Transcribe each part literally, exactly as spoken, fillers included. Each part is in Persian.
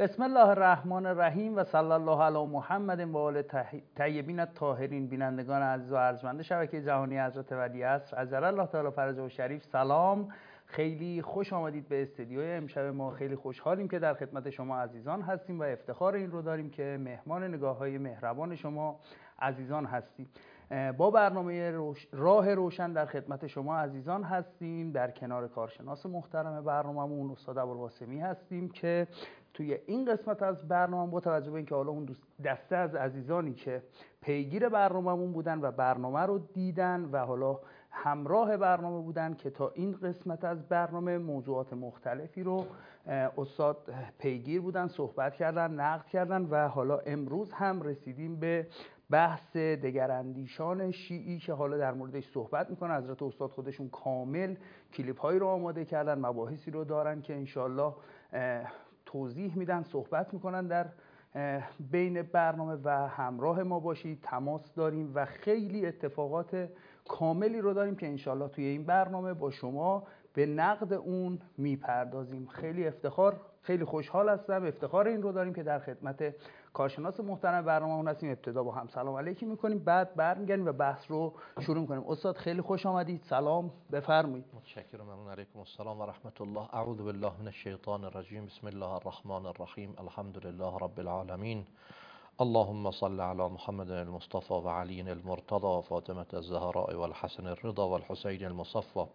بسم الله الرحمن الرحیم و صلی الله علی محمد و آل طیبین الطاهرین. بینندگان عزیز و ارجمند شبکه جهانی حضرت ولی عصر عجل الله تعالی فرجه و شریف، سلام. خیلی خوش آمدید به استودیوی امشب ما. خیلی خوشحالیم که در خدمت شما عزیزان هستیم و افتخار این رو داریم که مهمان نگاه‌های مهربان شما عزیزان هستیم. با برنامه روش... راه روشن در خدمت شما عزیزان هستیم. در کنار کارشناس محترم برنامه‌مون استاد ابوالقاسمی هستیم که توی این قسمت از برنامه با توجه به اینکه حالا اون دسته از عزیزانی که پیگیر برنامه‌مون بودن و برنامه رو دیدن و حالا همراه برنامه بودن که تا این قسمت از برنامه موضوعات مختلفی رو استاد پیگیر بودن، صحبت کردن، نقد کردن و حالا امروز هم رسیدیم به بحث دگراندیشان شیعی که حالا در موردش صحبت میکنه. حضرت استاد خودشون کامل کلیپ هایی رو آماده کردن، مباحثی رو دارن که انشالله توضیح میدن، صحبت میکنن در بین برنامه و همراه ما باشید. تماس داریم و خیلی اتفاقات کاملی رو داریم که انشالله توی این برنامه با شما به نقد اون میپردازیم. خیلی افتخار خیلی خوشحال هستم، افتخار این رو داریم که در خدمت کارشناس محترم برنامه اون هستیم. ابتدا با هم سلام علیکی میکنیم، بعد برمیگردیم و بحث رو شروع میکنیم. استاد خیلی خوش آمدید، سلام، بفرمایید. متشکرم، ممنون. علیکم السلام و رحمت الله. اعوذ بالله من الشیطان الرجیم. بسم الله الرحمن الرحیم. الحمد لله رب العالمین. اللهم صل على محمد المصطفى و علی المرتضى فاطمة الزهراء والحسن الرضا والحسین المصفى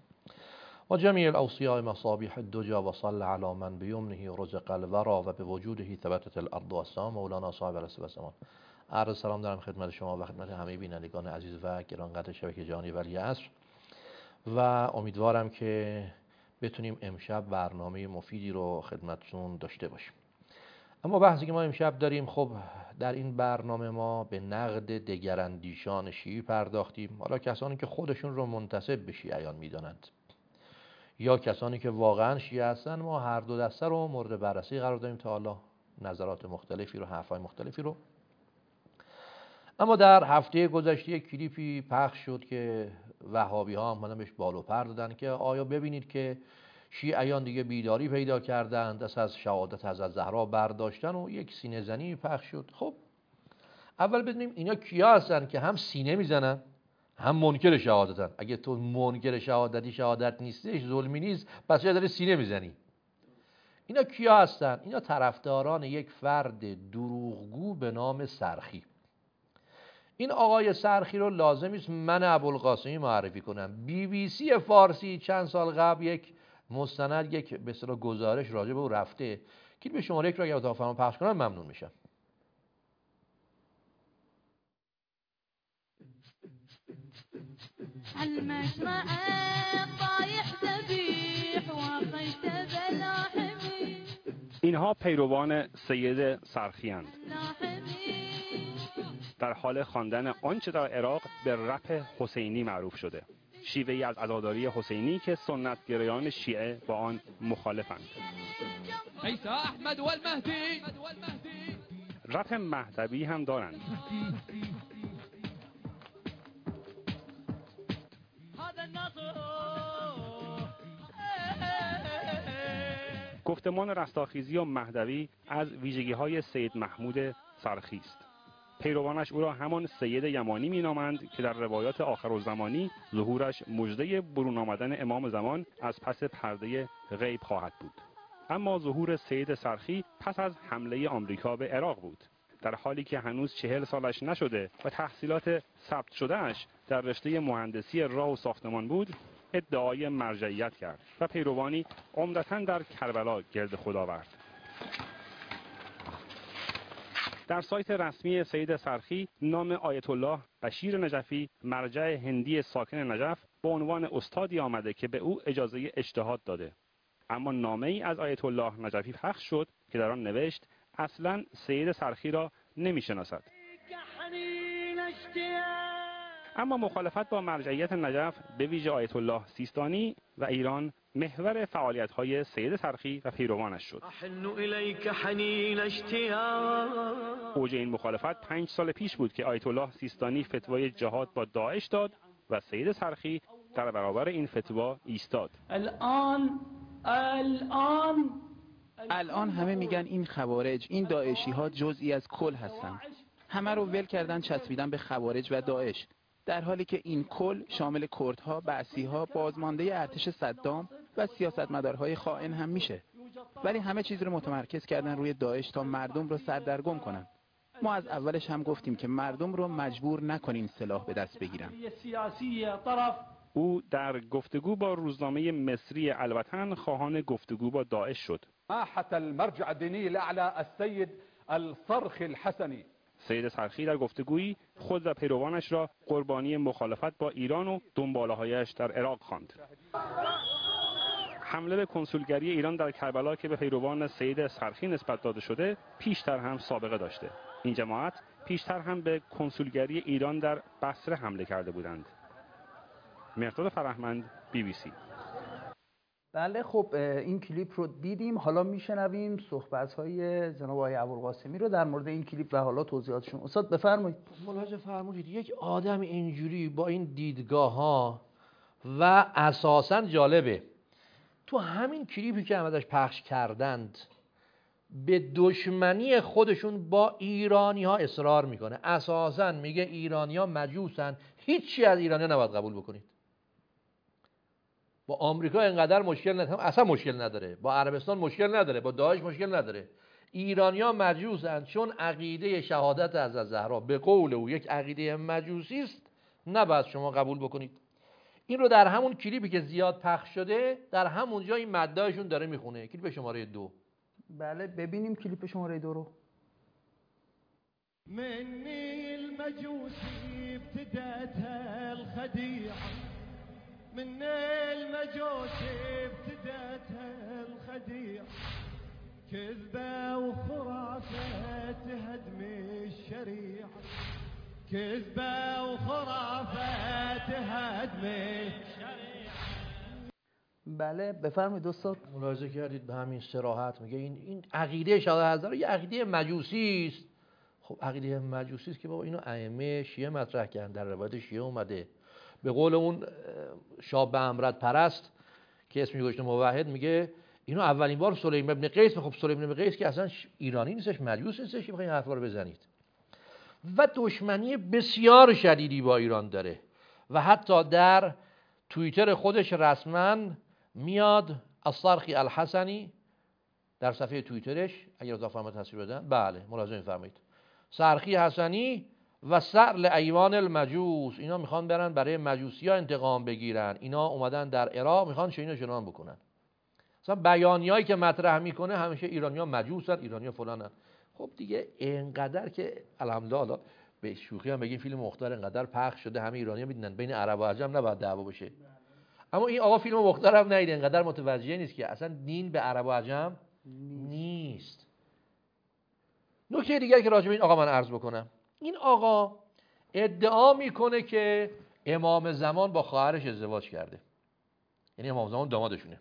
و جميع الاوصياء مصابيح الدجى و صل على من بیمنه رزق الورى و بوجوده ثبتت الارض والسماء مولانا صاحب العصر والزمان. عرض سلام دارم خدمت شما و خدمت همه بینندگان عزیز و گرانقدر شبکه جهانی ولی عصر و امیدوارم که بتونیم امشب برنامه مفیدی رو خدمتتون داشته باشیم. اما بحثی که ما امشب داریم، خب در این برنامه ما به نقد دگراندیشان شیعی پرداختیم. حالا کسانی که خودشون رو منتسب به شیعیان میدانند یا کسانی که واقعا شیعه هستن، ما هر دو دسته رو مورد بررسی قرار دادیم تا حالا نظرات مختلفی رو، حرفای مختلفی رو. اما در هفته گذشته یک کلیپی پخش شد که وهابی ها هم بهش بال و پر دادن که آیا ببینید که شیعیان دیگه بیداری پیدا کردند، دست از شهادت حضرت زهرا برداشتن و یک سینه زنی پخش شد. خب اول بدونیم اینا کیا هستن که هم سینه میزنن هم منکر شهادتن. اگه تو منکر شهادتی شهادت نیستش، ظلمی نیست، پس چرا داری سینه میزنی؟ اینا کیا هستن؟ اینا طرفداران یک فرد دروغگو به نام سرخی. این آقای سرخی رو لازم است من ابوالقاسمی معرفی کنم. بی بی سی فارسی چند سال قبل یک مستند، یک به اصطلاح گزارش راجع به او رفته که به شماره یک رو اگه اتاق فرمان پخش کنم ممنون میشم. اینها پیروان سید سرخی اند. در حال خواندن آنچه در عراق به رپ حسینی معروف شده، شیوهی از عزاداری حسینی که سنتگرایان شیعه با آن مخالفند. عیسی احمد و المهدی. رپ مهدوی هم دارند. گفتمان رستاخیزی و مهدوی از ویژگی‌های سید محمود سرخی است. پیروانش او را همان سید یمانی مینامند که در روایات آخرالزمانی ظهورش مژده برون آمدن امام زمان از پس پرده غیب خواهد بود. اما ظهور سید سرخی پس از حمله آمریکا به عراق بود، در حالی که هنوز چهل سالش نشده و تحصیلات ثبت شدهش در رشته مهندسی راه و ساختمان بود. ادعای مرجعیت کرد و پیروانی عمدتاً در کربلا گرد خود آورد. در سایت رسمی سید سرخی نام آیت الله بشیر نجفی، مرجع هندی ساکن نجف، به عنوان استادی آمده که به او اجازه اجتهاد داده. اما نامه ای از آیت الله نجفی پخش شد که در آن نوشت اصلاً سید سرخی را نمی‌شناسد. اما مخالفت با مرجعیت نجف، به ویژه آیت الله سیستانی و ایران، محور فعالیت‌های سید سرخی و پیروانش شد. اوج این مخالفت پنج سال پیش بود که آیت الله سیستانی فتوای جهاد با داعش داد و سید سرخی در برابر این فتوا ایستاد. الان الان الان همه میگن این خوارج، این داعشی ها جزئی از کل هستن. همه رو ول کردن چسبیدن به خوارج و داعش، در حالی که این کل شامل کردها، بعثی‌ها، بازمانده ارتش صدام و سیاستمدارهای خائن هم میشه. ولی همه چیز رو متمرکز کردن روی داعش تا مردم رو سردرگم کنن. ما از اولش هم گفتیم که مردم رو مجبور نکنین سلاح به دست بگیرن. او در گفتگو با روزنامه مصری الوطن خواهان گفتگو با داعش شد. سماحة المرجع الدینی الاعلی السید الصرخ الحسنی. سید سرخی در گفتگویی خود و پیروانش را قربانی مخالفت با ایران و دنباله‌هایش در عراق خواند. حمله به کنسولگری ایران در کربلا که به پیروان سید سرخی نسبت داده شده پیشتر هم سابقه داشته. این جماعت پیشتر هم به کنسولگری ایران در بصره حمله کرده بودند. مرداد فرهمند، بی بی سی. بله خب این کلیپ رو دیدیم، حالا میشنویم صحبت‌های جناب آقای ابوالقاسمی رو در مورد این کلیپ و حالا توضیحاتشون. استاد بفرمایید. ملاحظه فرمودید یک آدم اینجوری با این دیدگاه ها و اساساً جالبه تو همین کلیپی که هم ازش پخش کردند به دشمنی خودشون با ایرانی ها اصرار میکنه. اساساً میگه ایرانی ها مجوسن، هیچی از ایرانی ها نباید قبول بکنید. با آمریکا اینقدر مشکل نداره، اصلا مشکل نداره، با عربستان مشکل نداره، با داعش مشکل نداره. ایرانی‌ها مجوسن چون عقیده شهادت حضرت زهرا به قول او یک عقیده مجوسی است، نباید شما قبول بکنید. این رو در همون کلیپی که زیاد پخش شده در همونجا این مدعیشون داره میخونه. کلیپ شماره دو. بله ببینیم کلیپ شماره دو رو. مني المجوسي ابتدتها الخديعة من المجوسي ابتدتها الخديعة كذبة وخرافة تهدم الشريعة كذبة وخرافة تهدم الشريعة. بله بفرمایید استاد. ملاحظه کردید به همین صراحت میگه این این عقیده شهادت حضرت یه عقیده مجوسی است. خب عقیده مجوسی است که بابا اینو ائمه شیعه مطرح کردن، در روایت شیعه اومده. به قول اون شاه بهمرد پرست که اسمش گذاشته موحد میگه اینو اولین بار سلیم ابن قیس، خب سلیم ابن قیس که اصلا ایرانی نیستش، مجوس نیستش که بخواید حرفا رو بزنید. و دشمنی بسیار شدیدی با ایران داره و حتی در توییتر خودش رسما میاد الصرخی الحسنی در صفحه توییترش، اگر اضافه فرمایید تصویر بدن، بله ملاحظه می‌فرمایید، سرخی حسنی و سأل ایوان المجوس، اینا میخوان برن برای مجوسی ها انتقام بگیرن، اینا اومدن در عراق میخوان شینو شنان بکنن. مثلا بیانیه‌ای که مطرح میکنه همیشه ایرانی‌ها مجوسن، ایرانی‌ها فلانن. خب دیگه اینقدر که الحمدلله به شوخی هم بگیم فیلم مختار اینقدر پخش شده همه ایرانی‌ها میدونن بین عرب و عجم نباید دعوا بشه. اما این آقا فیلم مختار هم ندیده، اینقدر متوجه نیست که اصلا دین به عرب و عجم نیست. نکته دیگه که راجع به این آقا من عرض بکنم، این آقا ادعا میکنه که امام زمان با خواهرش ازدواج کرده، یعنی امام زمان دامادشونه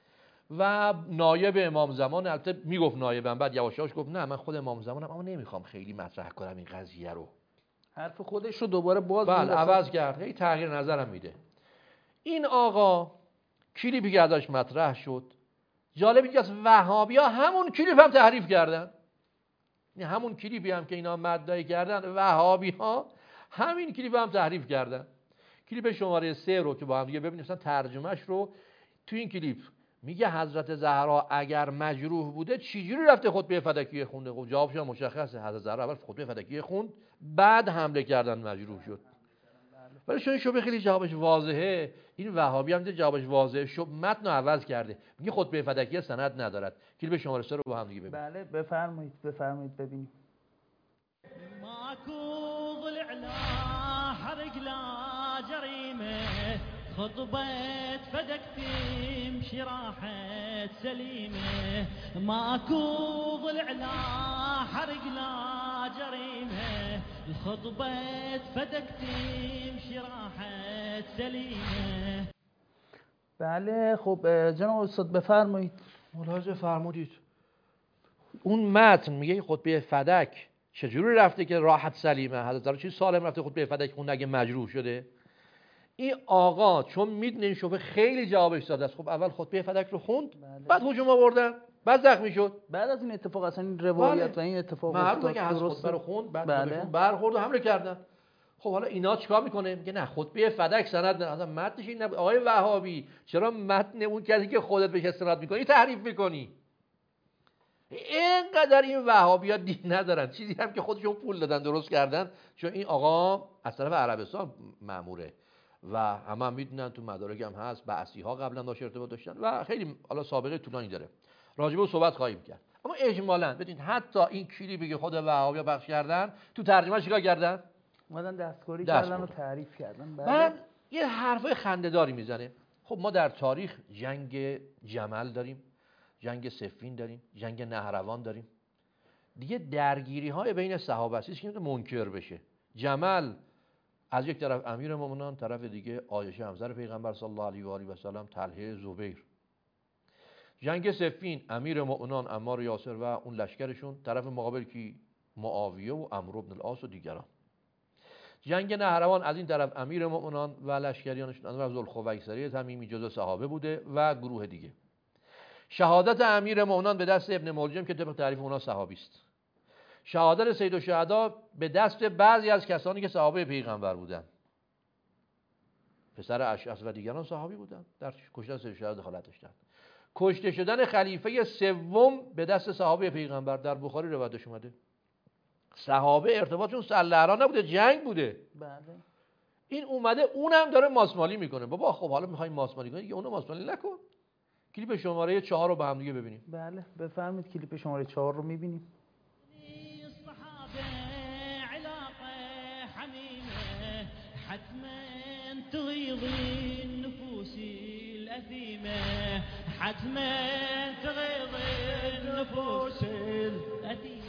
و نایب امام زمان، البته میگفت نایبم، بعد یواش یواش گفت نه من خود امام زمانم اما نمیخوام خیلی مطرح کنم این قضیه رو. حرف خودش رو دوباره باز بله عوض کرد، هی تغییر نظرم میده. این آقا کلیپی که ازش مطرح شد، جالب اینجاست که وهابی‌ها همون کلیپ هم تحریف کردن. یعنی همون کلیپی هم که اینا مدعی کردن وهابی‌ها همین کلیپ هم تحریف کردن. کلیپ شماره سه رو که با هم دیگه ببینید، مثلا ترجمهش رو تو این کلیپ میگه حضرت زهرا اگر مجروح بوده چجوری رفته خطبه فدکیه خونده؟ خب جوابش مشخصه، حضرت زهرا اول خطبه فدکیه خوند بعد حمله کردن مجروح شد. ولی چون شبه خیلی جوابش واضحه، این وهابی هم جوابش واضحه، شب متن رو عوض کرده، میگه خطبه فدکیه سند ندارد. کلیپ شماره سه رو با هم دیگه ببینید. بله بفرمایید بفرمایید ببینیم. ماكو ضلع لا حرق لا جريمه خطبة فدك تمشي راحت سليمه ماكو ضلع لا حرق لا جريمه الخطبة فدك تمشي راحت سليمه. بله خب جناب استاد بفرمایید. ملاحظه فرمودید اون متن میگه خطبه فدک چجوری رفته که راحت سلیمه؟ حضرت زهرا چی سالم رفته خطبه فدک خونده اگه مجروح شده؟ این آقا چون میدونه این شبه خیلی جوابش ساده است، خب اول خطبه فدک رو خوند، بله. بعد هجوم آوردن. بعد زخمی شد. بعد از این اتفاق اصلا این روایت و این اتفاق افتاد که از خطبه رو خوند، بعد خودشون برخورد و حمله کردن. خب حالا اینا چیکار میکنه؟ میگه نه خطبه فدک سند نه، اصلا متنش این نبود. آقای وهابی چرا متن اون کسی که خودت بهش استناد میکنی تحریف میکنی؟ اینقدر این وهابی‌ها دین ندارن، چیزی هم که خودشون پول دادن درست کردن، چون این آقا از طرف عربستان مأموره و همه هم میدونن، تو مدارک هم هست، بعثی‌ها قبلا داشت ارتباط داشتن و خیلی حالا سابقه طولانی داره. راجع به صحبت خواهیم کرد. اما اجمالاً ببینید حتی این کلیپی که خود وهابی‌ها پخش کردن تو ترجمه چیکار کردن؟ اومدن دستکاری کردن و تعریف کردن. بعد یه حرفای خنده‌داری میزنه. خب ما در تاریخ جنگ جمل داریم، جنگ صفین داریم، جنگ نهروان داریم. دیگه درگیری های بین صحابه است که منکر بشه. جمل از یک طرف امیر مومنان، طرف دیگه عایشه همسر پیغمبر صلی الله علیه و آله و سلم، طلحه، زبیر. جنگ صفین امیر مومنان عمار یاسر و اون لشکرشون، طرف مقابل کی؟ معاویه و عمرو بن العاص و دیگران. جنگ نهروان از این طرف امیر مومنان و لشکریانشون انور ذوالخویسری تمیمی جزو صحابه بوده و گروه دیگه. شهادت امیر مومنان به دست ابن ملجم که طبق تعریف اونا صحابی است. شهادت سید الشهدا به دست بعضی از کسانی که صحابه پیغمبر بودن. پسر اشعث و دیگران صحابی بودن، در کشتن سید الشهدا دخالت داشتن. کشته شدن خلیفه سوم به دست صحابه پیغمبر در بخاری روایتش اومده. صحابه ارتباطشون سلحرا نبوده، جنگ بوده. بله. این اومده اونم داره ماسمالی میکنه. بابا خب حالا میخوایم ماسمالی کنی، دیگه اونو ماسمالی نکن. کلیپ شماره چهار رو با هم دیگه ببینیم. بله بفرمایید، کلیپ شماره چهار رو میبینیم. حتما تغيظ النفوس الأثيمة، حتما تغيظ النفوس الأثيمة.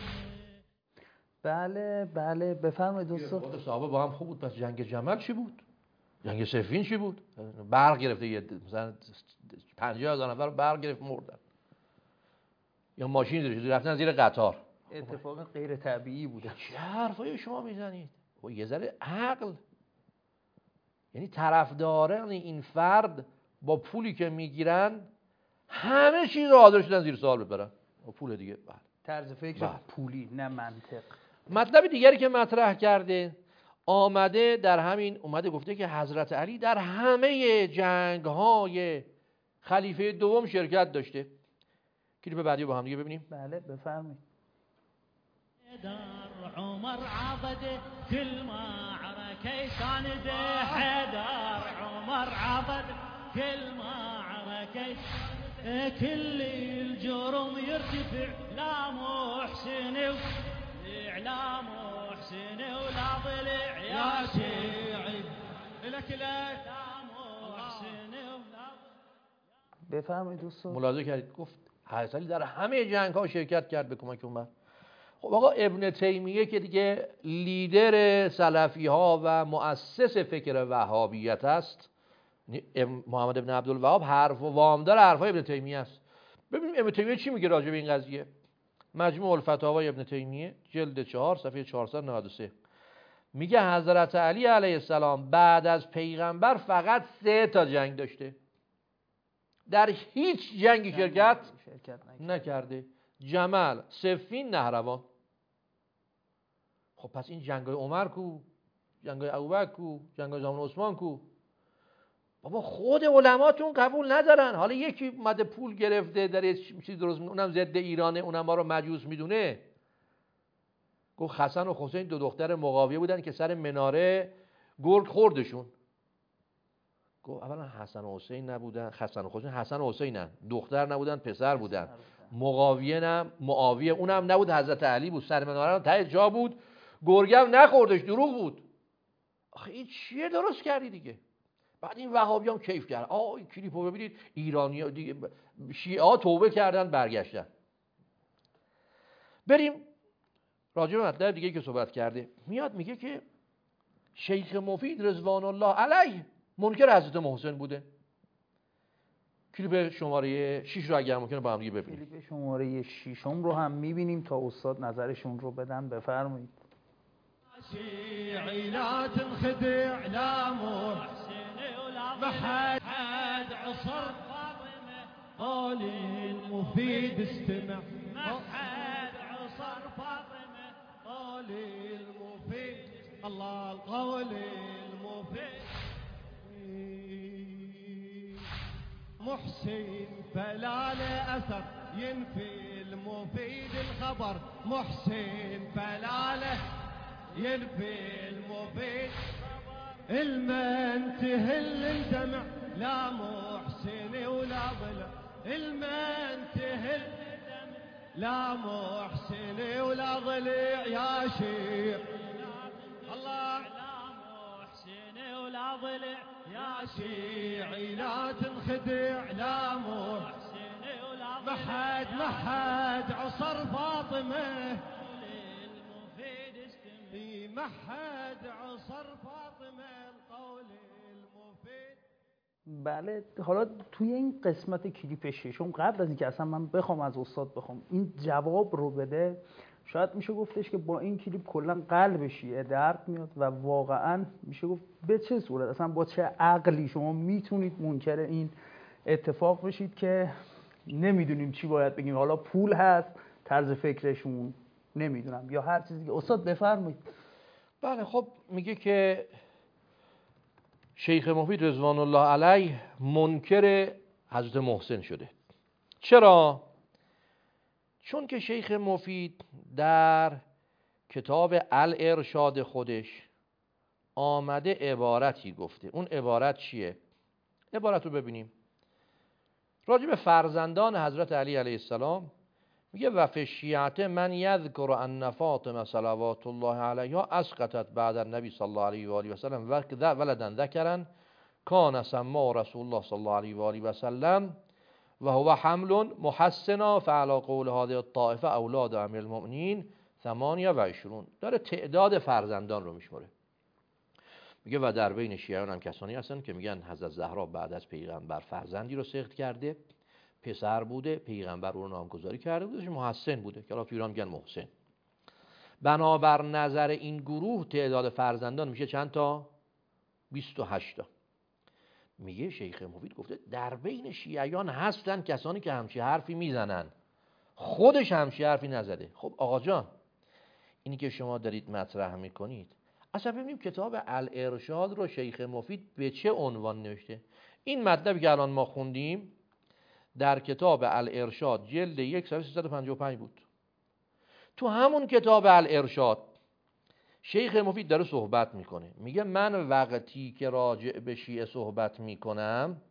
بله بله بفرمایید دوستان. خود صحابه با هم خوب بود، پس جنگ جمل چی بود؟ جنگ صفین چی بود؟ برق گرفته، یه مثلا پنجاه هزار نفر برق گرفت مردن، یا ماشین داشت رفتن زیر قطار. اتفاق غیر طبیعی بوده. چه حرفایی شما میزنید؟ و یه ذره عقل. یعنی طرفداران این فرد با پولی که میگیرن همه چیز رو حاضر شدن زیر سوال ببرن با پول دیگه. بله. طرز فکر پولی نه منطق. مطلب دیگری که مطرح کرده، آمده در همین اومده گفته که حضرت علی در همه جنگ‌های خلیفه دوم شرکت داشته. کلیپ بعدی با هم دیگه ببینیم. بله بفرمایید. حيدر عمر عضد كل معركة سانده، حيدر عمر عضد كل معركة، كل الجرم يرتفع لا محسن لا محسن ولا ضلع يا شيعي لك لا محسن ولا. بفرمایید دوستان. ملاحظه کردید گفت حضرت علی در همه جنگ‌ها شرکت کرد به کمک عمر. خب آقا ابن تیمیه که دیگه لیدر سلفی ها و مؤسس فکر وهابیت است، محمد ابن عبدالوهاب حرف و وامدار حرفای ابن تیمیه است. ببینیم ابن تیمیه چی میگه راجع به این قضیه. مجموع الفتاوی ابن تیمیه جلد چهار صفحه چهارصد و نود و سه میگه حضرت علی علیه السلام بعد از پیغمبر فقط سه تا جنگ داشته، در هیچ جنگی شرکت, شرکت نکرده. جمل، صفین، نهروان. خب پس این جنگای عمر کو؟ جنگای ابوبکر کو؟ جنگای زمان عثمان کو؟ بابا خود علماتون قبول ندارن. حالا یکی اومده پول گرفته در چیز درست میکنه، اونم ضد ایرانه، اونم ما رو مجوس میدونه. گفت حسن و حسین دو دختر معاویه بودن که سر مناره گرگ خوردشون. گفت اولا حسن و حسین نبودن، حسن و حسین حسن و حسینن، دختر نبودن پسر بودن. معاویه نه، معاویه اونم نبود، حضرت علی بود، سر مناره ته جا بود، گرگم نخوردش، دروغ بود. آخه این چیه درست کردی دیگه؟ بعد این وهابیام کیف کرد. آه این کلیپو ببینید، ایرانی‌ها دیگه شیعه توبه کردن برگشتن. بریم راجع به مطلب دیگه که صحبت کرده. میاد میگه که شیخ مفید رضوان الله علیه منکر حضرت محسن بوده. کلیپ شماره شش رو اگر ممکنه با هم دیگه ببینیم. کلیپ شماره شش رو هم میبینیم تا استاد نظرشون رو بدن. بفرمایید. شيعي لا تنخدع لا محسن ولا محد حد عصر فاطمة قول المفيد استمع محد عصر فاطمة قول المفيد الله القول المفيد محسن فلا له أثر ينفي المفيد الخبر محسن فلا له ينفي المفيد المن تهل الدمع لا محسن ولا ضلع المن تهل لا محسن ولا ضلع يا شيخ الله لا محسن ولا ضلع يا شيعي لا تنخدع لا محسن ولا ضلع محد محد عصر فاطمة محد عصر فاطمه القول المفيد. بله حالا توی این قسمت کلیپ ششم قبل از اینکه اصلا من بخوام از استاد بخوام این جواب رو بده شاید میشه گفتش که با این کلیپ کلا قلب شیعه درد میاد و واقعا میشه گفت به چه صورت اصلا با چه عقلی شما میتونید منکر این اتفاق بشید که نمیدونیم چی باید بگیم حالا پول هست طرز فکرشون نمیدونم یا هر چیزی که استاد بفرمایید. بله خب میگه که شیخ مفید رضوان الله علیه منکر حضرت محسن شده. چرا؟ چون که شیخ مفید در کتاب الارشاد خودش آمده عبارتی گفته. اون عبارت چیه؟ عبارت رو ببینیم. راجع به فرزندان حضرت علی علیه السلام میگه و فی الشیعة من یذکر ان فاطمه صلوات الله علیها اسقطت بعد النبی صلی الله علیه و آله و سلم ولدا ذکرا کان سما رسول الله صلی الله علیه و آله و سلم و هو حمل محسنا فعلى قول هذه الطائفه اولاد امیر المؤمنین ثمانیه و عشرون. داره تعداد فرزندان رو میشمره. میگه و در بین شیعیان هم کسانی هستن که میگن حضرت زهرا بعد از پیغمبر فرزندی رو سقط کرده، پسر بوده، پیغمبر او رو نامگذاری کرده بودش، محسن بوده که حالا تو ایران میگن محسن. بنابر نظر این گروه تعداد فرزندان میشه چند تا؟ بیست و هشت تا. میگه شیخ مفید گفته در بین شیعیان هستن کسانی که همچی حرفی میزنن، خودش همچی حرفی نزده. خب آقا جان اینی که شما دارید مطرح میکنید اصلا ببینیم کتاب الارشاد رو شیخ مفید به چه عنوان نوشته. این مطلبی که الان ما خوندیم در کتاب الارشاد جلد یک صفحه سیصد و پنجاه و پنج بود. تو همون کتاب الارشاد شیخ مفید داره صحبت میکنه. میگه من وقتی که راجع به شیعه صحبت میکنم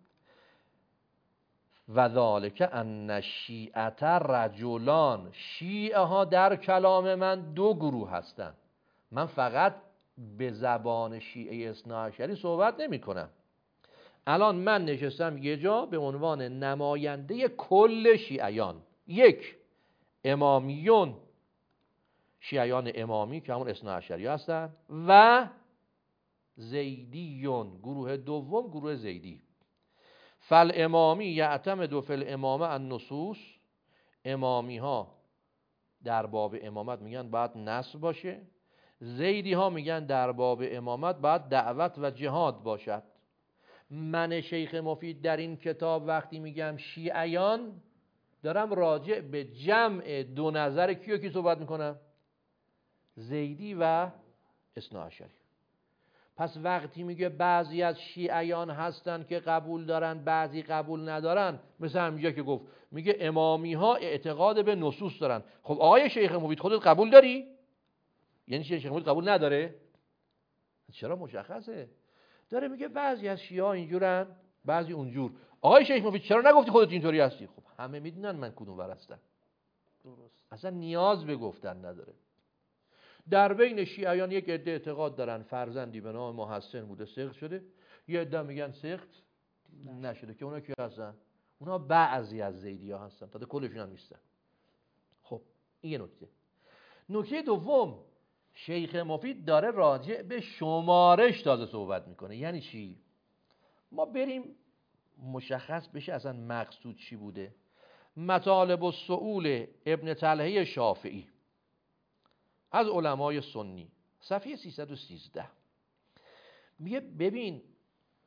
و ذالک ان الشیعة رجلان، شیعه ها در کلام من دو گروه هستن. من فقط به زبان شیعه اثناعشری صحبت نمی کنم. الان من نشستم یه جا به عنوان نماینده کل شیعیان. یک، امامیون، شیعیان امامی که همون اثناعشری هستن، و زیدیون، گروه دوم گروه زیدی. فالامامی یعتمد فی الامامه النصوص، امامی ها در باب امامت میگن باید نص باشه، زیدی ها میگن در باب امامت باید دعوت و جهاد باشد. من شیخ مفید در این کتاب وقتی میگم شیعیان دارم راجع به جمع دو نظر کیو کی صحبت میکنم؟ زیدی و اثناعشری. پس وقتی میگه بعضی از شیعیان هستن که قبول دارن بعضی قبول ندارن، مثل همینجا که گفت میگه امامی ها اعتقاد به نصوص دارن. خب آقای شیخ مفید خودت قبول داری؟ یعنی شیخ مفید قبول نداره؟ چرا؟ مشخصه. داره میگه بعضی از شیعه ها اینجورن بعضی اونجور. آقای شیخ مفید چرا نگفتی خودت اینطوری هستی؟ خب همه میدونن من کدوم ور هستم. درست. اصلا نیاز به گفتن نداره. در بین شیعیان یک عده اعتقاد دارن فرزندی به نام محسن بوده سقط شده، یه عده میگن سقط نشده که اونا کی هستن؟ اونا بعضی از زیدی ها هستن، تا کلشون هم نیستن. خب این یه نکته. نکته دوم، شیخ مفید داره راجع به شمارش تازه صحبت میکنه. یعنی چی؟ ما بریم مشخص بشه اصلا مقصود چی بوده. مطالب السؤول ابن طلحه شافعی از علمای سنی، صفحه سیصد و سیزده، میگه ببین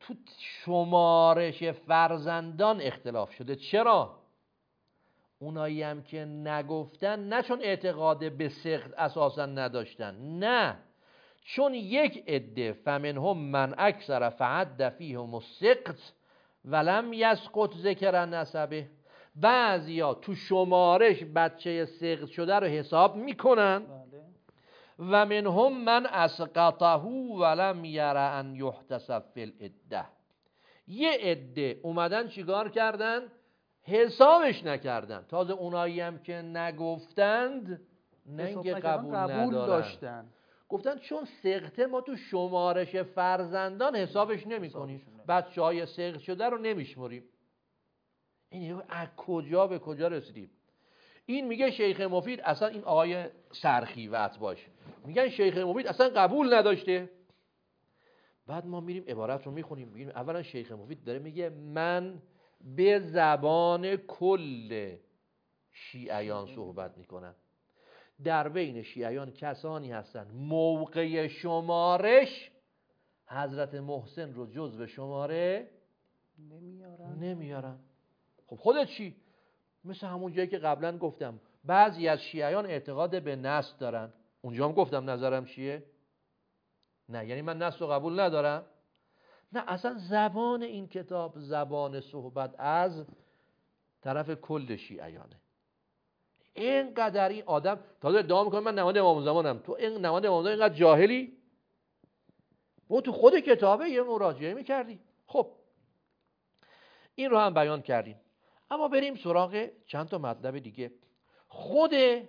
تو شمارش فرزندان اختلاف شده. چرا؟ اونایی هم که نگفتن، نه چون اعتقاد به سقط اساسا نداشتن، نه چون یک عده فمنهم من اکثر فعد فیهم السقط ولم یسقط ذکر نسبه، بعضیا تو شمارش بچه سقط شده رو حساب میکنن و منهم من اسقطه ولم یر ان یحتسب فی العده. یه عده اومدن چیکار کردن؟ حسابش نکردن. تازه اونایی هم که نگفتند نه اینکه قبول, قبول داشتن، گفتن چون سقطه ما تو شمارش فرزندان حسابش نمی کنیم، بچه های سقط شده رو نمیشمریم. این از کجا به کجا رسیدیم؟ این میگه شیخ مفید اصلا، این آقای سرخی و اتباعش میگن شیخ مفید اصلا قبول نداشته. بعد ما میریم عبارت رو میخونیم، میگیم اولا شیخ مفید داره میگه من به زبان کل شیعیان صحبت میکنم. در بین شیعیان کسانی هستن موقع شمارش حضرت محسن رو جزو شماره نمیارن نمیارن خب خودت چی؟ مثل همون جایی که قبلا گفتم بعضی از شیعیان اعتقاد به نسخ دارن. اونجا هم گفتم نظرم چیه؟ نه یعنی من نسخ رو قبول ندارم؟ نه، اصلا زبان این کتاب زبان صحبت از طرف کل شیعیانه. اینقدر این آدم تازه ادعا میکنه من نماد امام زمانم. تو این نماد امام زمان اینقدر جاهلی؟ و تو خود کتابه یه مراجعه میکردی. خب این رو هم بیان کردیم، اما بریم سراغ چند تا مطلب دیگه. خود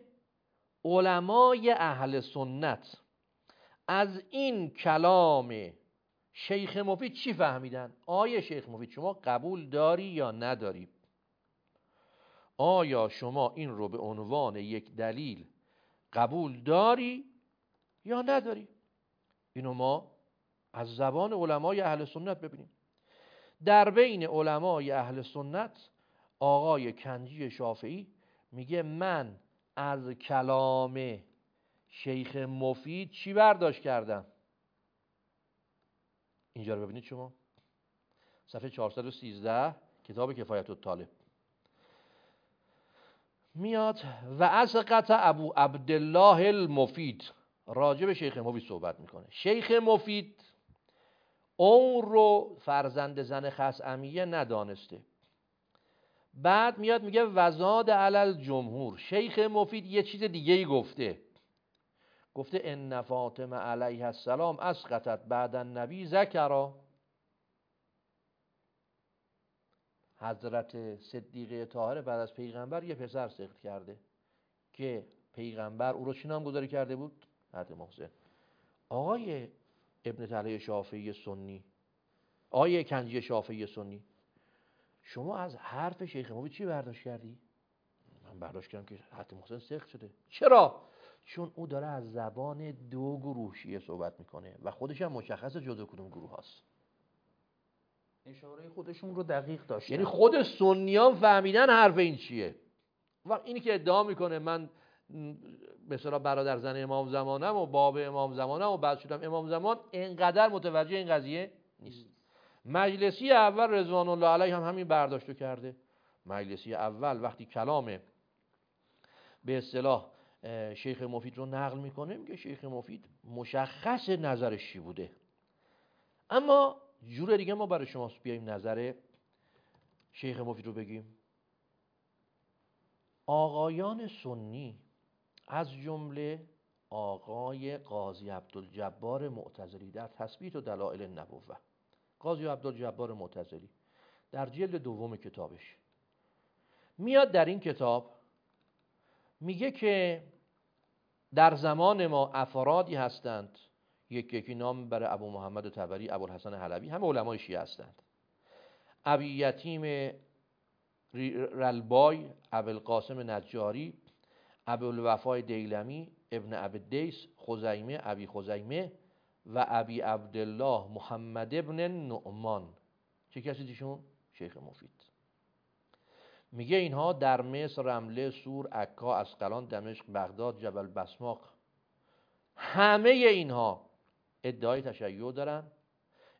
علمای اهل سنت از این کلام شیخ مفید چی فهمیدن؟ آیا شیخ مفید شما قبول داری یا نداری؟ آیا شما این رو به عنوان یک دلیل قبول داری یا نداری؟ اینو ما از زبان علمای اهل سنت ببینیم. در بین علمای اهل سنت آقای کنجی شافعی میگه من از کلام شیخ مفید چی برداشت کردم؟ اینجا رو ببینید شما، صفحه چهارصد و سیزده کتاب کفایت الطالب میاد و اسقط ابو عبدالله المفید راجع به شیخ مفید صحبت میکنه. شیخ مفید اون رو فرزند زن خثعمیه ندانسته. بعد میاد میگه وزاد علل جمهور، شیخ مفید یه چیز دیگه ای گفته. گفته ان فاطمه علیه السلام اسقطت بعد النبی ذکرا. حضرت صدیقه طاهره بعد از پیغمبر یه پسر سقط کرده که پیغمبر او رو چی نامگذاری کرده بود؟ حضرت محسن. آقای ابن طلحه شافعی سنی، آقای کنجی شافعی سنی، شما از حرف شیخ مفید چی برداشت کردی؟ من برداشت کردم که حضرت محسن سقط شده. چرا؟ چون او داره از زبان دو گروه شیعه صحبت میکنه و خودش هم مشخص جزو کدوم گروه هست. اشاره خودشون رو دقیق داشتن. یعنی خود سنیان فهمیدن حرف این چیه. و اینی که ادعا میکنه من مثلا برادر زن امام زمانم و باب امام زمانم و بعد شدم امام زمان، اینقدر متوجه این قضیه نیست. مجلسی اول رضوان الله علیه هم همین برداشتو کرده. مجلسی اول وقتی کلام به اصطلاح شیخ مفید رو نقل میکنه میگه شیخ مفید مشخص نظرش چی بوده. اما جور دیگه ما برای شما بیاییم نظر شیخ مفید رو بگیم. آقایان سنی از جمله آقای قاضی عبدالجبار معتزلی در تثبیت و دلائل النبوه، قاضی عبدالجبار معتزلی در جلد دوم کتابش میاد در این کتاب میگه که در زمان ما افرادی هستند، یکی یکی نام برای ابو محمد طبری، ابو الحسن حلبی، همه علمای شیعه هستند. ابی یتیم رلبای، ابو القاسم نجاری، ابو الوفای دیلمی، ابن ابی دیس، خزیمه، ابی خزیمه و ابی عبدالله محمد ابن نعمان. چه کسی دیشون؟ شیخ مفید. میگه اینها در مصر، رمله، سور، عکا، اسقلان، دمشق، بغداد، جبل بسماق، همه اینها ادعای تشیع دارن،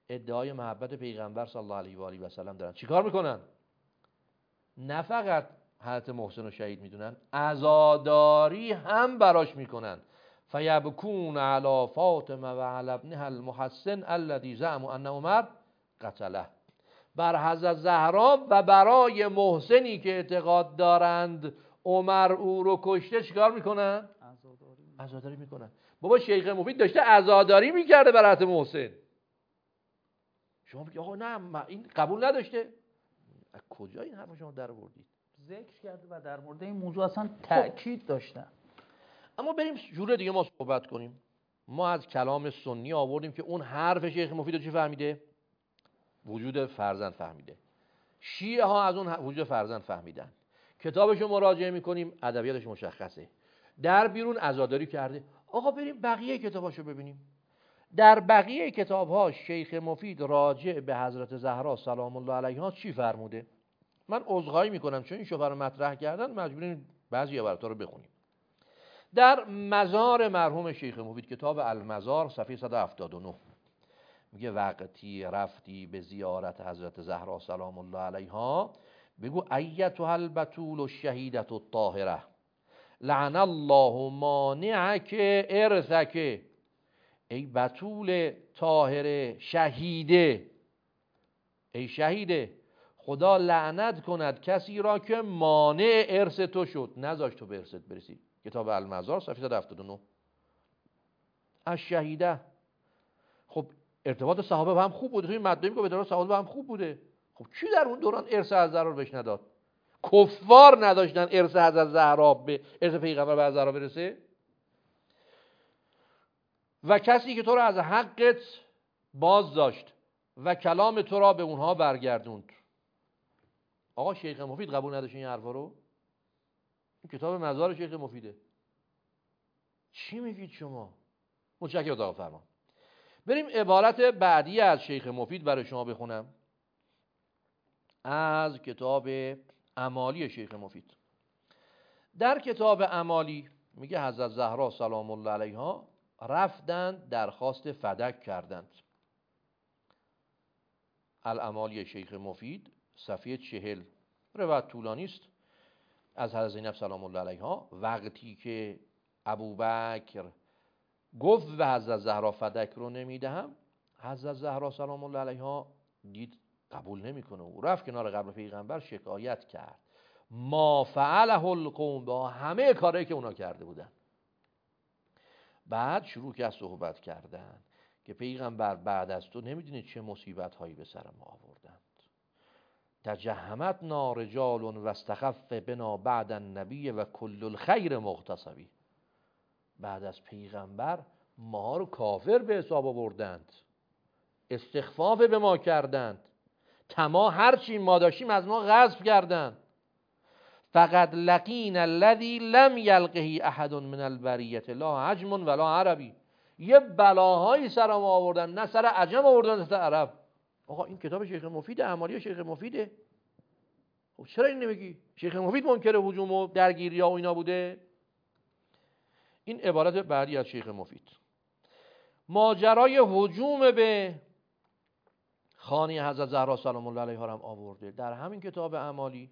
ادعای محبت پیغمبر صلی الله علیه و آله و سلم دارن، چیکار میکنن؟ نه فقط حضرت محسن رو شهید میدونن، عزاداری هم براش میکنن. فیبکون علی فاطمه و علی ابنها المحسن الذی زعموا ان عمر قتله. بر حضرت زهرا و برای محسنی که اعتقاد دارند عمر او رو کشته چیکار میکنن؟ عزاداری عزاداری میکنن. بابا شیخ مفید داشته عزاداری میکرده بر حضرت محسن. شما میگید آقا نه این قبول نداشته. از کجا این حرف شما در آوردید؟ ذکر کرده و در مورد این موضوع اصلا تأکید داشتن. اما بریم جور دیگه ما صحبت کنیم. ما از کلام سنی آوردیم که اون حرف شیخ مفید رو چی فهمیده؟ وجود فرزند فهمیده. شیعه ها از اون وجود فرزند فهمیدن. کتابش رو مراجعه میکنیم، ادبیاتش مشخصه. در بیرون عزاداری کرده. آقا بریم بقیه کتاباشو ببینیم. در بقیه کتاب‌ها شیخ مفید راجع به حضرت زهرا سلام الله علیها چی فرموده؟ من عذرخواهی میکنم چون این شبهه رو مطرح کردن مجبوریم بعضی عبارات رو بخونیم. در مزار مرحوم شیخ مفید، کتاب المزار، صفحه صد و هفتاد و نه، میگه وقتی رفتی به زیارت حضرت زهرا سلام الله علیها بگو ایتها البتول الشهیدة الطاهره لعن الله مانعک ارثک. ای بتول طاهره شهیده، ای شهیده، خدا لعنت کند کسی را که مانع ارث تو شد، نذاشت تو به ارثت برسی. کتاب المزار صفحه صد و هفتاد و نه. از شهیده. خب ارتباط صحابه با هم خوب بوده، توی متن میگه ارتباط صحابه با هم خوب بوده. خب کی در اون دوران ارث از زهرا رو بهش نداد؟ کفار نداشتن ارث از زهرا به ارث پیغمبر به زهرا برسه؟ و کسی که تو رو از حقت باز داشت و کلام تو را به اونها برگردوند. آقا شیخ مفید قبول نداشت این حرفا رو؟ این کتاب مزار شیخ مفیده. چی میگید شما؟ متشکرم آقا فرمان. بریم عبارت بعدی از شیخ مفید برای شما بخونم از کتاب امالی شیخ مفید. در کتاب امالی میگه حضرت زهرا سلام الله علیها رفتند درخواست فدک کردند. الامالی شیخ مفید صفحه چهل، روایت طولانی است از حضرت زینب سلام الله علیها. وقتی که ابوبکر گفت به حضرت زهرا فدک رو نمیدهم، حضرت زهرا سلام الله علیها دید قبول نمیکنه، او رفت کنار قبر پیغمبر شکایت کرد. ما فعله القوم، با همه کارهایی که اونا کرده بودن. بعد شروع کرد صحبت کردن که پیغمبر بعد از تو نمیدونی چه مصیبت هایی به سر ما آوردند. تجهمتنا رجال و استخف بنا بعد النبی و کل الخیر مغتصبی. بعد از پیغمبر ما رو کافر به حساب آوردند، استخفاف به ما کردند، تما هرچی ما داشتیم از ما غصب کردند. فقط لقین الذی لم یلقه احد من البریه لا عجم ولا عربی. یه بلاهایی سر ما آوردن، نه سر عجم آوردن نه سر عرب. آقا این کتاب شیخ مفید، امالی شیخ مفیده. خب چرا این نمیگی؟ شیخ مفید منکر هجوم و درگیری ها و اینا بوده. این عبارت بعدی از شیخ مفید. ماجرای هجوم به خانه حضرت زهرا سلام الله علیها هم آورده در همین کتاب امالی.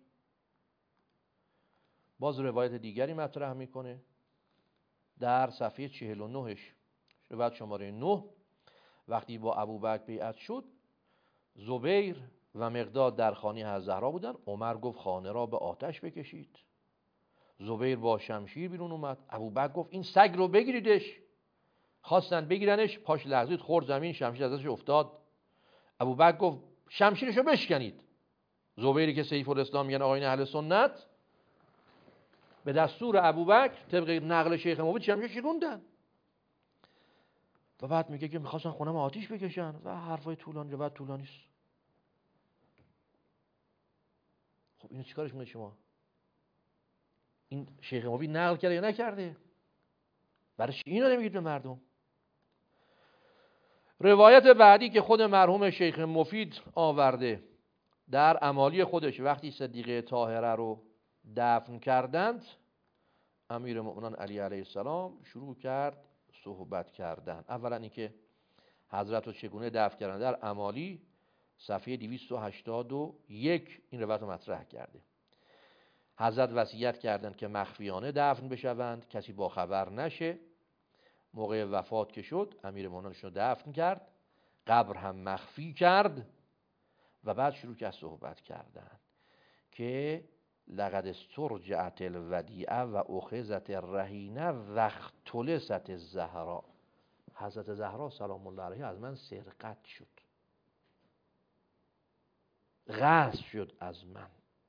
باز روایت دیگری مطرح میکنه در صفحه چهل و نهش، روایت شماره نه. وقتی با ابوبکر بیعت شد، زبیر و مقداد در خانه حضرت زهرا بودن. عمر گفت خانه را به آتش بکشید. زبیر با شمشیر بیرون اومد. ابوبکر گفت این سگ رو بگیریدش. خواستن بگیرنش، پاش لغزید، خورد زمین، شمشیر ازش افتاد. ابوبکر گفت شمشیرشو بشکنید. زبیری که سیف الاسلام میگن آقایون اهل سنت، به دستور ابوبکر طبق نقل شیخ مفید شمشیر شکوندن. و بعد میگه که میخواستن خونم آتیش بکشن و حرفای طولانی، روایت طولانی است. خب اینو چیکارش میکنید شما؟ این شیخ مفید نقل کرده یا نکرده؟ برای چی اینو نمیگید به مردم؟ روایت بعدی که خود مرحوم شیخ مفید آورده در امالی خودش، وقتی صدیقه طاهره رو دفن کردند، امیرالمؤمنین علی علیه السلام شروع کرد صحبت کردن. اولا اینکه حضرت رو چگونه دفن کردن در امالی صفحه دویست و هشتاد و یک این روایت رو مطرح کرده. حضرت وصیت کردند که مخفیانه دفن بشوند، کسی با خبر نشه. موقع وفات که شد امیرالمومنینشون رو دفن کرد، قبر هم مخفی کرد و بعد شروع کرد صحبت کردن که لقد استرجعت الودیعه و اخذت الرهینه و اختلست الزهراء. حضرت زهرا سلام الله علیها از من سرقت شد، غصب شد از من.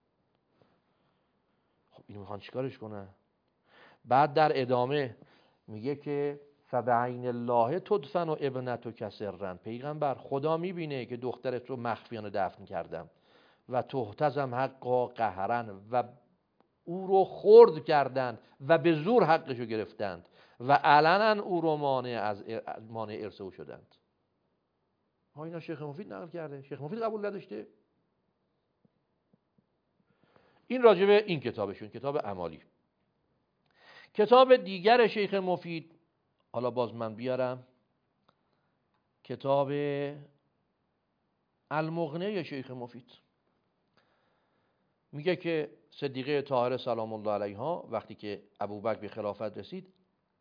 خب اینو میخوان چیکارش کنن؟ بعد در ادامه میگه که فبعین الله تدفن و ابنتک سرا. پیغمبر خدا میبینه که دخترت رو مخفیانه دفن کردم و تحتزم حقا قهرن و او رو خرد کردند و به زور حقش رو گرفتند و علنا او رو مانع از مانع ارث او شدند. ها اینا شیخ مفید نقل کرده، شیخ مفید قبول نداشته. این راجبه این کتابشون، کتاب امالی. کتاب دیگر شیخ مفید، حالا باز من بیارم، کتاب المغنی شیخ مفید. میگه که صدیقه طاهره سلام الله علیها وقتی که ابوبکر به خلافت رسید،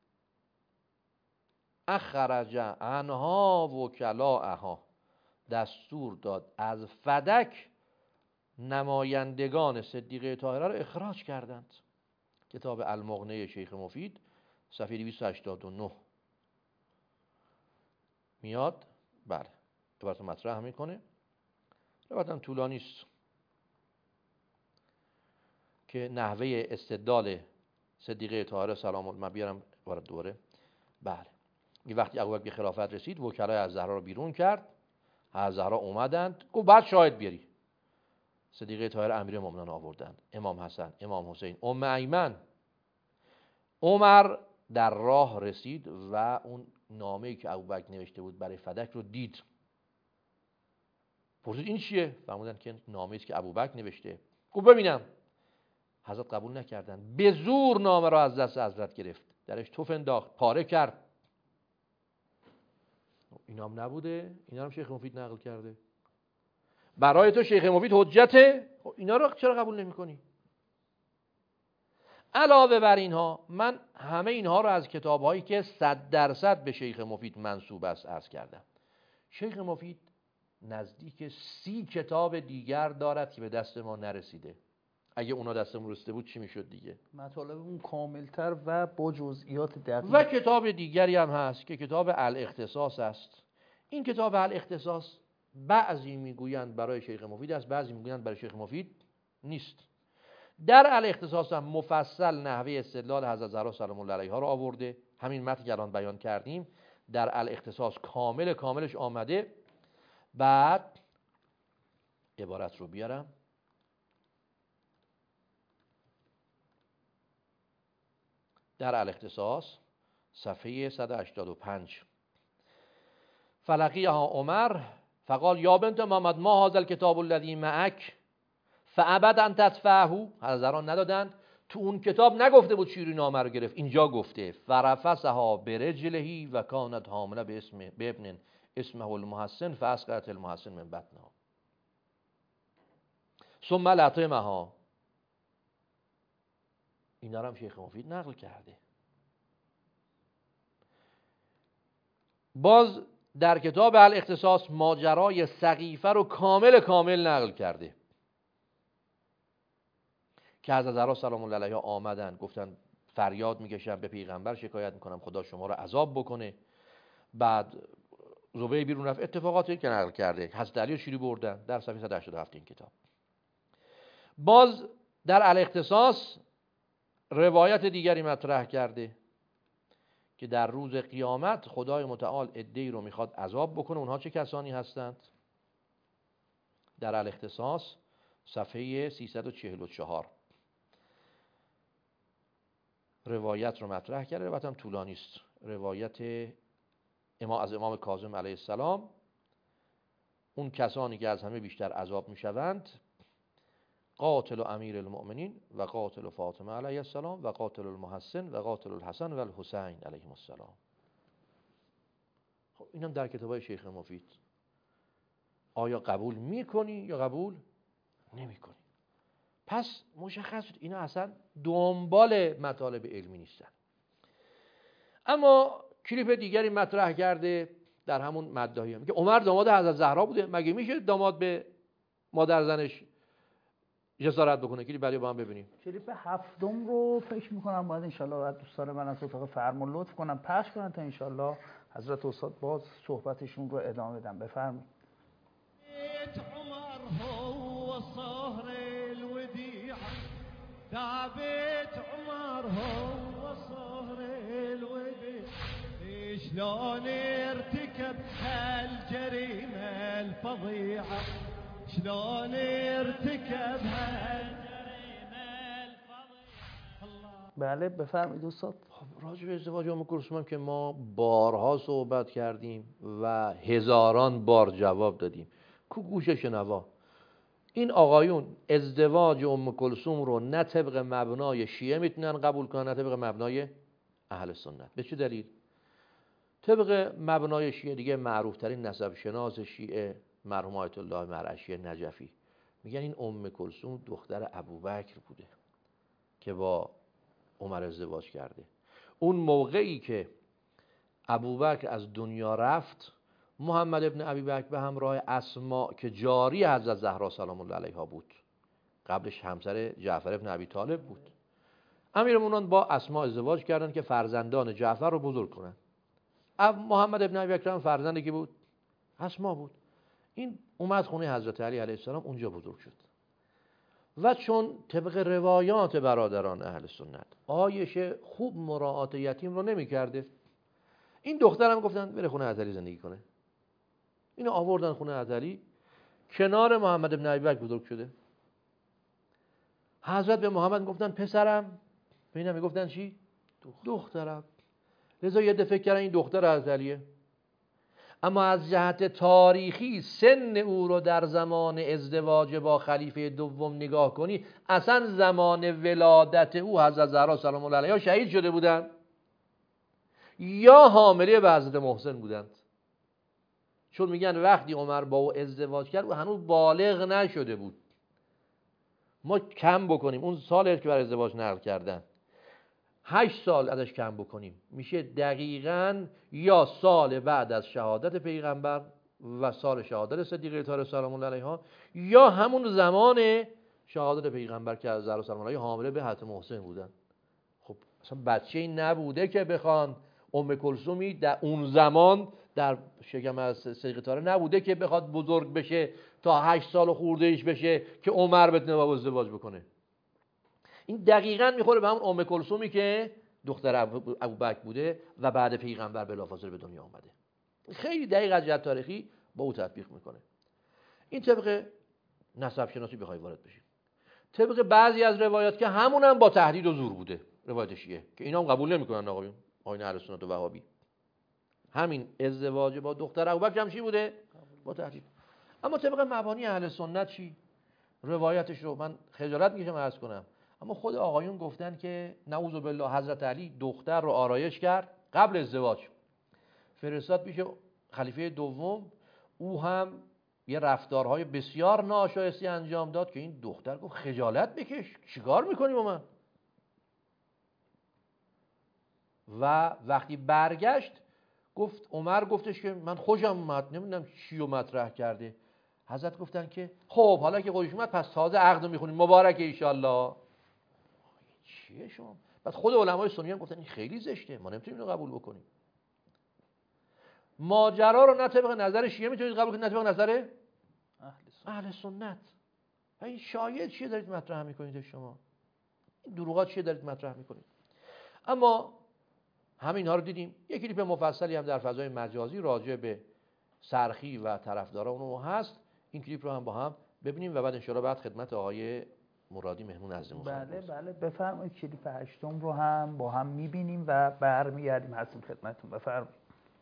اخرج عنها وکلاءها، دستور داد از فدک نمایندگان صدیقه طاهره رو اخراج کردند. کتاب المغنی شیخ مفید صفحه دویست و هشتاد و نه میاد. بله عبارت مطرح میکنه، البته هم طولانی است که نحوه استدلال صدیقه طاهره سلام الله، من بیارم عبارت دوره. بله این وقتی ابوبکر به خلافت رسید وکلای از زهرا رو بیرون کرد، از زهرا اومدند گفت بعد شاهد بیاری. صدیقه طاهره امیرالمومنین آوردند، امام حسن، امام حسین، ام ایمن. عمر در راه رسید و اون نامه‌ای که ابوبکر نوشته بود برای فدک رو دید. پرسید این چیه؟ فرمودن که نامه‌ای است که ابوبکر نوشته. گفت ببینم. حضرت قبول نکردند، به زور نامه را از دست حضرت گرفت، درش تف انداخت، پاره کرد. اینا هم نبوده، اینا هم شیخ مفید نقل کرده. برای تو شیخ مفید حجته، اینا رو چرا قبول نمی‌کنی؟ علاوه بر اینها من همه اینها رو از کتاب‌هایی که صد درصد به شیخ مفید منسوب است عرض کردم. شیخ مفید نزدیک سی کتاب دیگر دارد که به دست ما نرسیده. اگه اونا دستمون رسیده بود چی میشد دیگه؟ مطالب اون کاملتر و با جزئیات دقیق. و کتاب دیگری هم هست که کتاب الاختصاص است. این کتاب الاختصاص بعضی میگویند برای شیخ مفید است، بعضی میگویند برای شیخ مفید نیست. در الاختصاص هم مفصل نحوه استدلال حضرت زهرا سلام الله علیها رو آورده. همین متن که الان بیان کردیم در الاختصاص کامل کاملش آمده. بعد عبارت رو بیارم، در الاختصاص صفحه صد و هشتاد و پنج فلقیها عمر فقال یا بنت محمد ما هذا الکتاب الذی معک فابد ان تدفعه. حضران ندادند. تو اون کتاب نگفته بود شیرین نامه رو گرفت، اینجا گفته فرفسها برجلهی و کانت حامله به اسم بابن اسمه المحسن فاسقط المحسن من بطنها ثم لطمها. اینا رو هم شیخ مفید نقل کرده. باز در کتاب الاختصاص ماجرای سقیفه رو کامل کامل نقل کرده که حضرت زهرا سلام الله علیها آمدن گفتن فریاد میکشم به پیغمبر شکایت میکنم خدا شما رو عذاب بکنه. بعد زبیر بیرون رفت، اتفاقاتی که نقل کرده. حضرت علی رو شیری بردن در صفحه صد و هشتاد و هفت این کتاب. باز در الاختصاص روایت دیگری مطرح کرده که در روز قیامت خدای متعال عده‌ای رو میخواد عذاب بکنه. اونها چه کسانی هستند؟ در الاختصاص صفحه سیصد و چهل و چهار روایت رو مطرح کرده. روایت هم طولانی است. روایت امام از امام کاظم علیه السلام، اون کسانی که از همه بیشتر عذاب میشوند قاتل و امیر المؤمنین و قاتل و فاطمه علیه السلام و قاتل المحسن و قاتل الحسن و الحسین علیهم السلام. خب اینم در کتابای شیخ مفید. آیا قبول میکنی یا قبول نمیکنی؟ پس مشخص شد اینا اصلا دنبال مطالب علمی نیستن. اما کلیپ دیگری مطرح کرده در همون مدعی هم که عمر داماد حضرت زهرا بوده. مگه میشه داماد به مادر زنش جسارت بکنه؟ کلیپ بعدی با هم ببینیم. کلیپ هفتم رو فکر میکنم باید انشالله دوستان من از اتاق فرمان لطف کنم پخش کنن تا انشالله حضرت استاد باز صحبتشون رو ادامه بدن. بفرمایید. عمر هو الصهر الوديع ثابت عمر هو الصهر الوديع شلون ارتكب هالجريمة الفظيعة شلون ارتكب هالجريمة الفظيعة. بله بفرمایید استاد. خب راجع به ازدواج ام کلثوم که ما بارها صحبت کردیم و هزاران بار جواب دادیم. کو گوش شنوا. این آقایون ازدواج ام کلثوم رو نه طبق مبنای شیعه میتونن قبول کنن نه طبق مبنای اهل سنت. به چه دلیل؟ طبق مبنای شیعه دیگه معروف ترین نسب شناس شیعه مرحوم آیت الله مرعشی نجفی میگن این ام کلثوم دختر ابوبکر بوده که با عمر ازدواج کرده. اون موقعی که ابوبکر از دنیا رفت محمد ابن ابی بکر به همراه اسماء که جاری حضرت زهرا سلام الله علیها بود، قبلش همسر جعفر ابن ابی طالب بود، امیرالمومنین با اسماء ازدواج کردن که فرزندان جعفر رو بزرگ کنن. محمد ابن ابی بکر هم فرزندی که بود اسماء بود. این اومد خونه حضرت علی علیه السلام، اونجا بزرگ شد. و چون طبق روایات برادران اهل سنت عایشه خوب مراعات یتیم رو نمی کرده، این دخترم گفتن بره خونه حضرت علی زندگی کنه. اینو آوردن خونه حضرت علی، کنار محمد ابن ابی بکر بزرگ شده. حضرت به محمد گفتن پسرم، به اینم میگفتن چی؟ دخترم. لذا یه دفعه فکر کردن این دختر حضرت علیه. اما از جهت تاریخی سن او رو در زمان ازدواج با خلیفه دوم نگاه کنی، اصلا زمان ولادت او حضرت زهرا سلام الله علیها شهید شده بودند یا حامله به حضرت محسن بودند. چون میگن وقتی عمر با او ازدواج کرد و هنوز بالغ نشده بود. ما کم بکنیم اون سالی که برای ازدواج نقل کردن هشت سال ازش کم بکنیم میشه دقیقاً یا سال بعد از شهادت پیغمبر و سال شهادت صدیقه طاهره سلام الله علیها یا همون زمان شهادت پیغمبر که از زهرا سلام الله علیها حامله به حضرت محسن بودن. خب اصلا بچه‌ای نبوده که بخوان ام کلثومی در اون زمان در شکم از صدیقه طاهره نبوده که بخواد بزرگ بشه تا هشت سال خورده ایش بشه که عمر بتونه با ازدواج بکنه. این دقیقاً میخوره به همون ام کلثومی که دختر ابوبکر بوده و بعد پیغمبر بلافاصله به دنیا آمده. خیلی دقیق از جهت تاریخی با او تطبیق میکنه. این طبق نسب شناسی بخوای وارد بشیم. طبق بعضی از روایات که همون هم با تهدید و زور بوده، روایت شیعه که اینا هم قبول نمیکنن آقایون، آیین اهل سنت و وهابی. همین ازدواج با دختر ابوبکر هم چی بوده؟ با تهدید. اما طبق مبانی اهل سنت چی؟ روایتش رو من خجالت میکشم عرض کنم، اما خود آقایون گفتن که نعوذ بالله حضرت علی دختر رو آرایش کرد قبل ازدواج، فرستاد پیش خلیفه دوم، او هم یه رفتارهای بسیار ناشایسته انجام داد که این دختر گفت خجالت بکش، چیکار میکنی با من؟ و وقتی برگشت گفت عمر گفتش که من خوشم اومد، نمیدونم چی رو مطرح کرده. حضرت گفتن که خب حالا که خوشش اومد پس تازه عقد رو میخونیم، مبارکه ایشالله. چیه شما؟ بعد خود علمای سنی هم گفتن این خیلی زشته، ما نمیتونیم اینو قبول بکنیم. ماجرا رو نه طبق نظر شیعه میتونید قبول کنید نه طبق نظر اهل سنت. این شایعه چیه دارید مطرح میکنید شما؟ این دروغات چیه دارید مطرح میکنید؟ اما همین ها رو دیدیم. یک کلیپ مفصلی هم در فضای مجازی راجع به سرخی و طرفداران اون هست. این کلیپ رو هم با هم ببینیم و بعد ان شاءالله بعد خدمت آقای مرادی مهمون عزیزمون. بله بله بفرمایید. کلیپ هشتم رو هم با هم میبینیم و برمیگردیم هستیم خدمتتون. بفرمایید.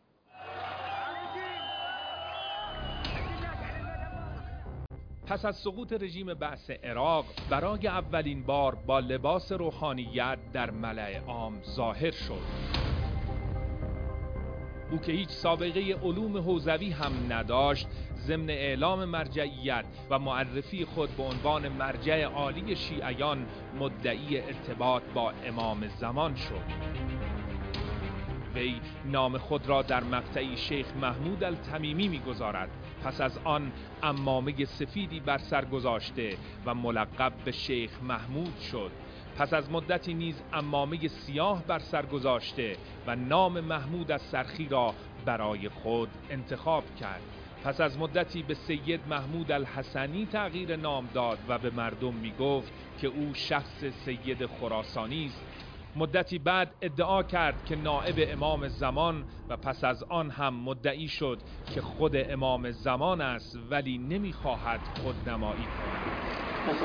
پس از سقوط رژیم بعث عراق برای اولین بار با لباس روحانیت در ملأ عام ظاهر شد. او که هیچ سابقه علوم حوزوی هم نداشت، ضمن اعلام مرجعیت و معرفی خود به عنوان مرجع عالی شیعیان مدعی ارتباط با امام زمان شد. وی نام خود را در مقطعی شیخ محمود التمیمی می‌گذارد. پس از آن عمامه سفیدی بر سر گذاشته و ملقب به شیخ محمود شد. پس از مدتی نیز عمامه سیاه بر سر گذاشته و نام محمود السرخی را برای خود انتخاب کرد. پس از مدتی به سید محمود الحسنی تغییر نام داد و به مردم می گفت که او شخص سید خراسانی است. مدتی بعد ادعا کرد که نائب امام زمان و پس از آن هم مدعی شد که خود امام زمان است ولی نمی‌خواهد خودنمایی کند.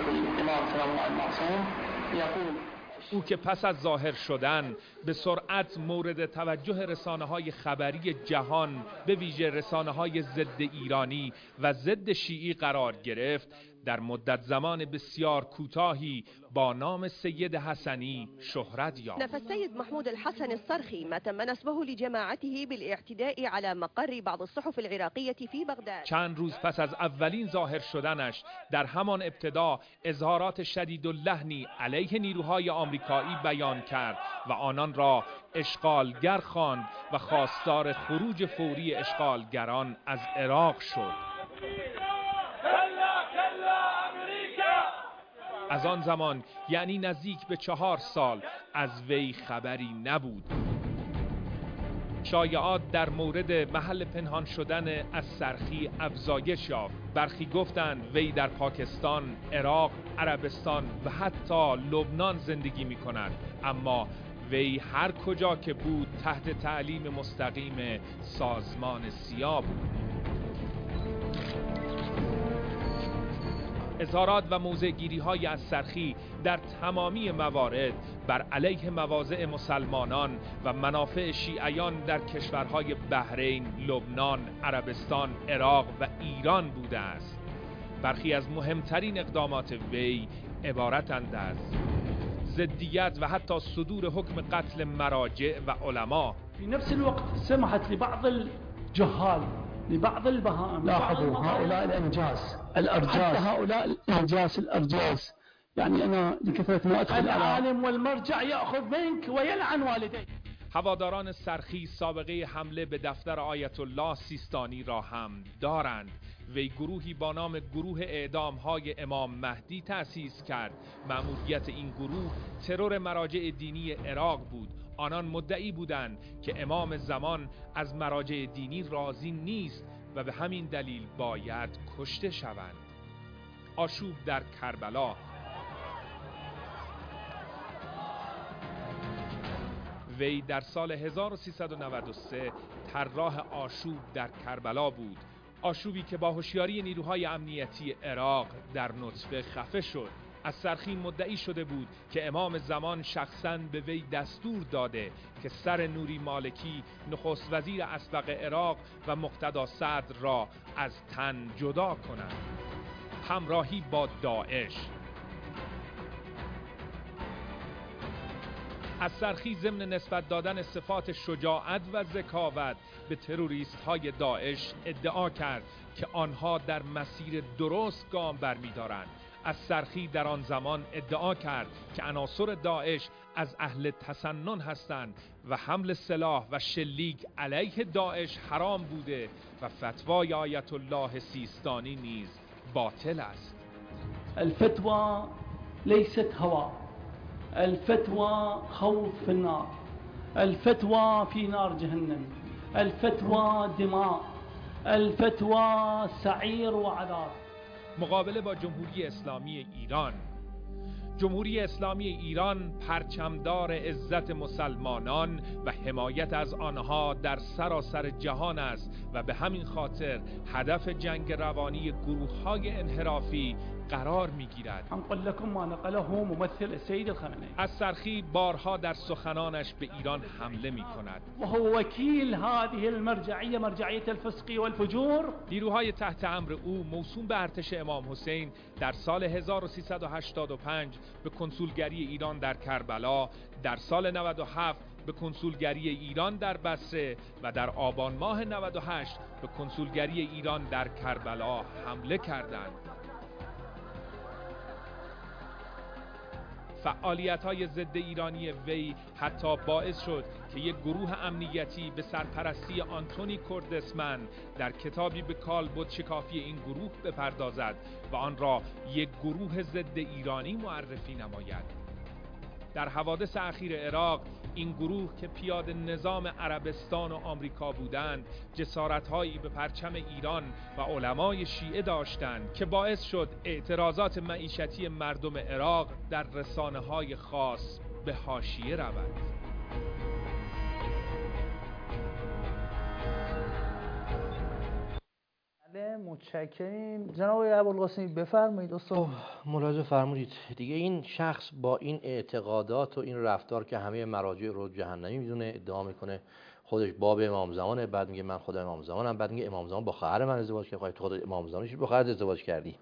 او که پس از ظاهر شدن به سرعت مورد توجه رسانه‌های خبری جهان به ویژه رسانه‌های ضد ایرانی و ضد شیعی قرار گرفت، در مدت زمان بسیار کوتاهی با نام سید حسنی شهرت یافت. نفى السيد محمود الحسن الصرخي ما تم نسبه لجماعته بالاعتداء على مقر بعض الصحف العراقية في بغداد. چند روز پس از اولین ظاهر شدنش در همان ابتدا اظهارات شدید اللحنی علیه نیروهای آمریکایی بیان کرد و آنان را اشغالگر خواند و خواستار خروج فوری اشغالگران از عراق شد. از آن زمان یعنی نزدیک به چهار سال از وی خبری نبود. شایعات در مورد محل پنهان شدن السرخی افزایش یافت. برخی گفتند وی در پاکستان، عراق، عربستان و حتی لبنان زندگی می کند، اما وی هر کجا که بود تحت تعلیم مستقیم سازمان سیا بود. اظهارات و موضع‌گیری های السرخی در تمامی موارد بر علیه مواضع مسلمانان و منافع شیعیان در کشورهای بحرین، لبنان، عربستان، عراق و ایران بوده است. برخی از مهمترین اقدامات وی عبارتند از ضدیت و حتی صدور حکم قتل مراجع و علما. في نفس الوقت سمحت لبعض الجهال لبعض البهائم لاحظوا هؤلاء الانجاس الارجاس حتى هؤلاء الانجاس الارجاس يعني انا لكثره ما ادخل العالم والمرجع ياخذ منك ويلعن والديك. هواداران سرخی سابقه حمله به دفتر آیت الله سیستانی را هم دارند. وی گروهی با نام گروه اعدام های امام مهدی تأسیس کرد. مأموریت این گروه ترور مراجع دینی عراق بود. آنان مدعی بودند که امام زمان از مراجع دینی راضی نیست و به همین دلیل باید کشته شوند. آشوب در کربلا. وی در سال هزار و سیصد و نود و سه طراح آشوب در کربلا بود. آشوبی که با هوشیاری نیروهای امنیتی عراق در نطفه خفه شد. السرخی مدعی شده بود که امام زمان شخصاً به وی دستور داده که سر نوری مالکی نخست وزیر اسبق عراق و مقتدا صدر را از تن جدا کند. همراهی با داعش. السرخی ضمن نسبت دادن صفات شجاعت و ذکاوت به تروریست های داعش ادعا کرد که آنها در مسیر درست گام برمی‌دارند. السرخی در آن زمان ادعا کرد که عناصر داعش از اهل تسنن هستند و حمل سلاح و شلیک علیه داعش حرام بوده و فتوای آیت الله سیستانی نیز باطل است. الفتوى ليست هوا، الفتوى خوف في النار، الفتوى في نار جهنم، الفتوى دماء، الفتوى سعير وعذاب. مقابله با جمهوری اسلامی ایران. جمهوری اسلامی ایران پرچمدار عزت مسلمانان و حمایت از آنها در سراسر جهان است و به همین خاطر هدف جنگ روانی گروه‌های انحرافی قرار می‌گیرد. انقل لكم ما نقله ممثل السيد الخامنئي. السرخی بارها در سخنانش به ایران حمله می‌کند. وهو وكيل هذه المرجعيه مرجعيه الفسق والفجور. نیروهای تحت امر او موسوم به ارتش امام حسین در سال هزار و سیصد و هشتاد و پنج به کنسولگری ایران در کربلا، در سال نود و هفت به کنسولگری ایران در بصره و در آبان ماه نود و هشت به کنسولگری ایران در کربلا حمله کردند. فعالیت‌های ضد ایرانی وی حتی باعث شد که یک گروه امنیتی به سرپرستی آنتونی کوردسمن در کتابی به کالبد شکافی این گروه بپردازد و آن را یک گروه ضد ایرانی معرفی نماید. در حوادث اخیر عراق این گروه که پیاده نظام عربستان و آمریکا بودند جسارت‌هایی به پرچم ایران و علمای شیعه داشتند که باعث شد اعتراضات معیشتی مردم عراق در رسانه‌های خاص به حاشیه رود. متشکریم. جناب آقای ابوالقاسمی بفرمایید. استاد ملاحظه فرمودید دیگه این شخص با این اعتقادات و این رفتار که همه مراجع رو جهنمی میدونه، ادعا میکنه خودش باب امام زمانه، بعد میگه من خود امام زمانم، بعد میگه امام زمان با خواهر من ازدواج کرد. خواهی خود امام زمانش با خواهرت ازدواج کردی.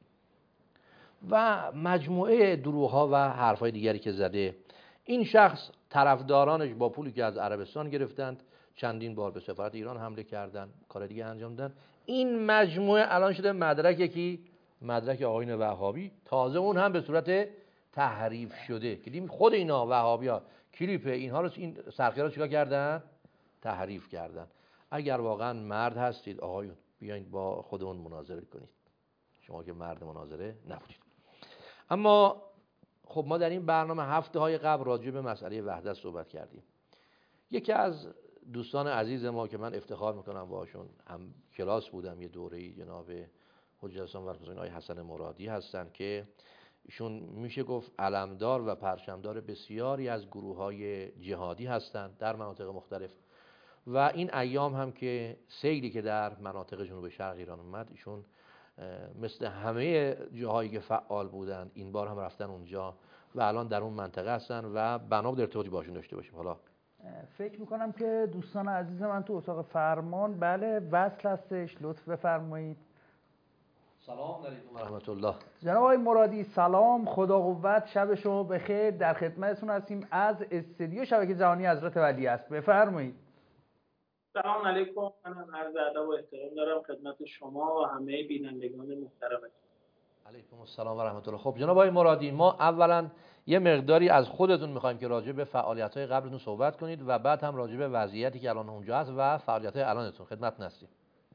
و مجموعه دروغ‌ها و حرفای دیگری که زده. این شخص طرفدارانش با پولی که از عربستان گرفتند چندین بار به سفارت ایران حمله کردن، کار دیگه انجام دادن. این مجموعه الان شده مدرک یکی مدرک آیین وهابی، تازه اون هم به صورت تحریف شده. که خود اینا وهابی‌ها کلیپ اینها رو این سرخی‌ها رو چیکار کردن؟ تحریف کردن. اگر واقعا مرد هستید آقایون بیاین با خودمون مناظره کنید. شما که مرد مناظره نبودید. اما خب ما در این برنامه هفته های قبل راجع به مسئله وحدت صحبت کردیم. یکی از دوستان عزیز ما که من افتخار میکنم باشون هم کلاس بودم یه دوره‌ای، جناب حجت حسین ورقزانی آقای حسن مرادی هستن که ایشون میشه گفت علمدار و پرچمدار بسیاری از گروه‌های جهادی هستند در مناطق مختلف. و این ایام هم که سیلی که در مناطق جنوب شرق ایران اومد، ایشون مثل همه جاهایی که فعال بودند این بار هم رفتن اونجا و الان در اون منطقه هستن و بنا بود ارتباطی باشون داشته باشیم. حالا فکر میکنم که دوستان عزیز من تو اتاق فرمان بله وصل هستش، لطف بفرمایید. سلام علیکم و رحمت الله. جناب آقای مرادی سلام، خدا قوت، شب شما بخیر. در خدمتتون هستیم از استودیو شبکه جهانی حضرت ولی است. بفرمایید. سلام علیکم. من عرض ادب و احترام دارم خدمت شما و همه بینندگان محترمتون. علیکم السلام و رحمت الله. خب جناب آقای مرادی، ما اولا یه مقداری از خودتون میخوایم که راجع به فعالیت‌های قبلتون صحبت کنید و بعد هم راجع به وضعیتی که الان اونجا هست و فعالیت‌های الانتون. خدمتتون هستیم.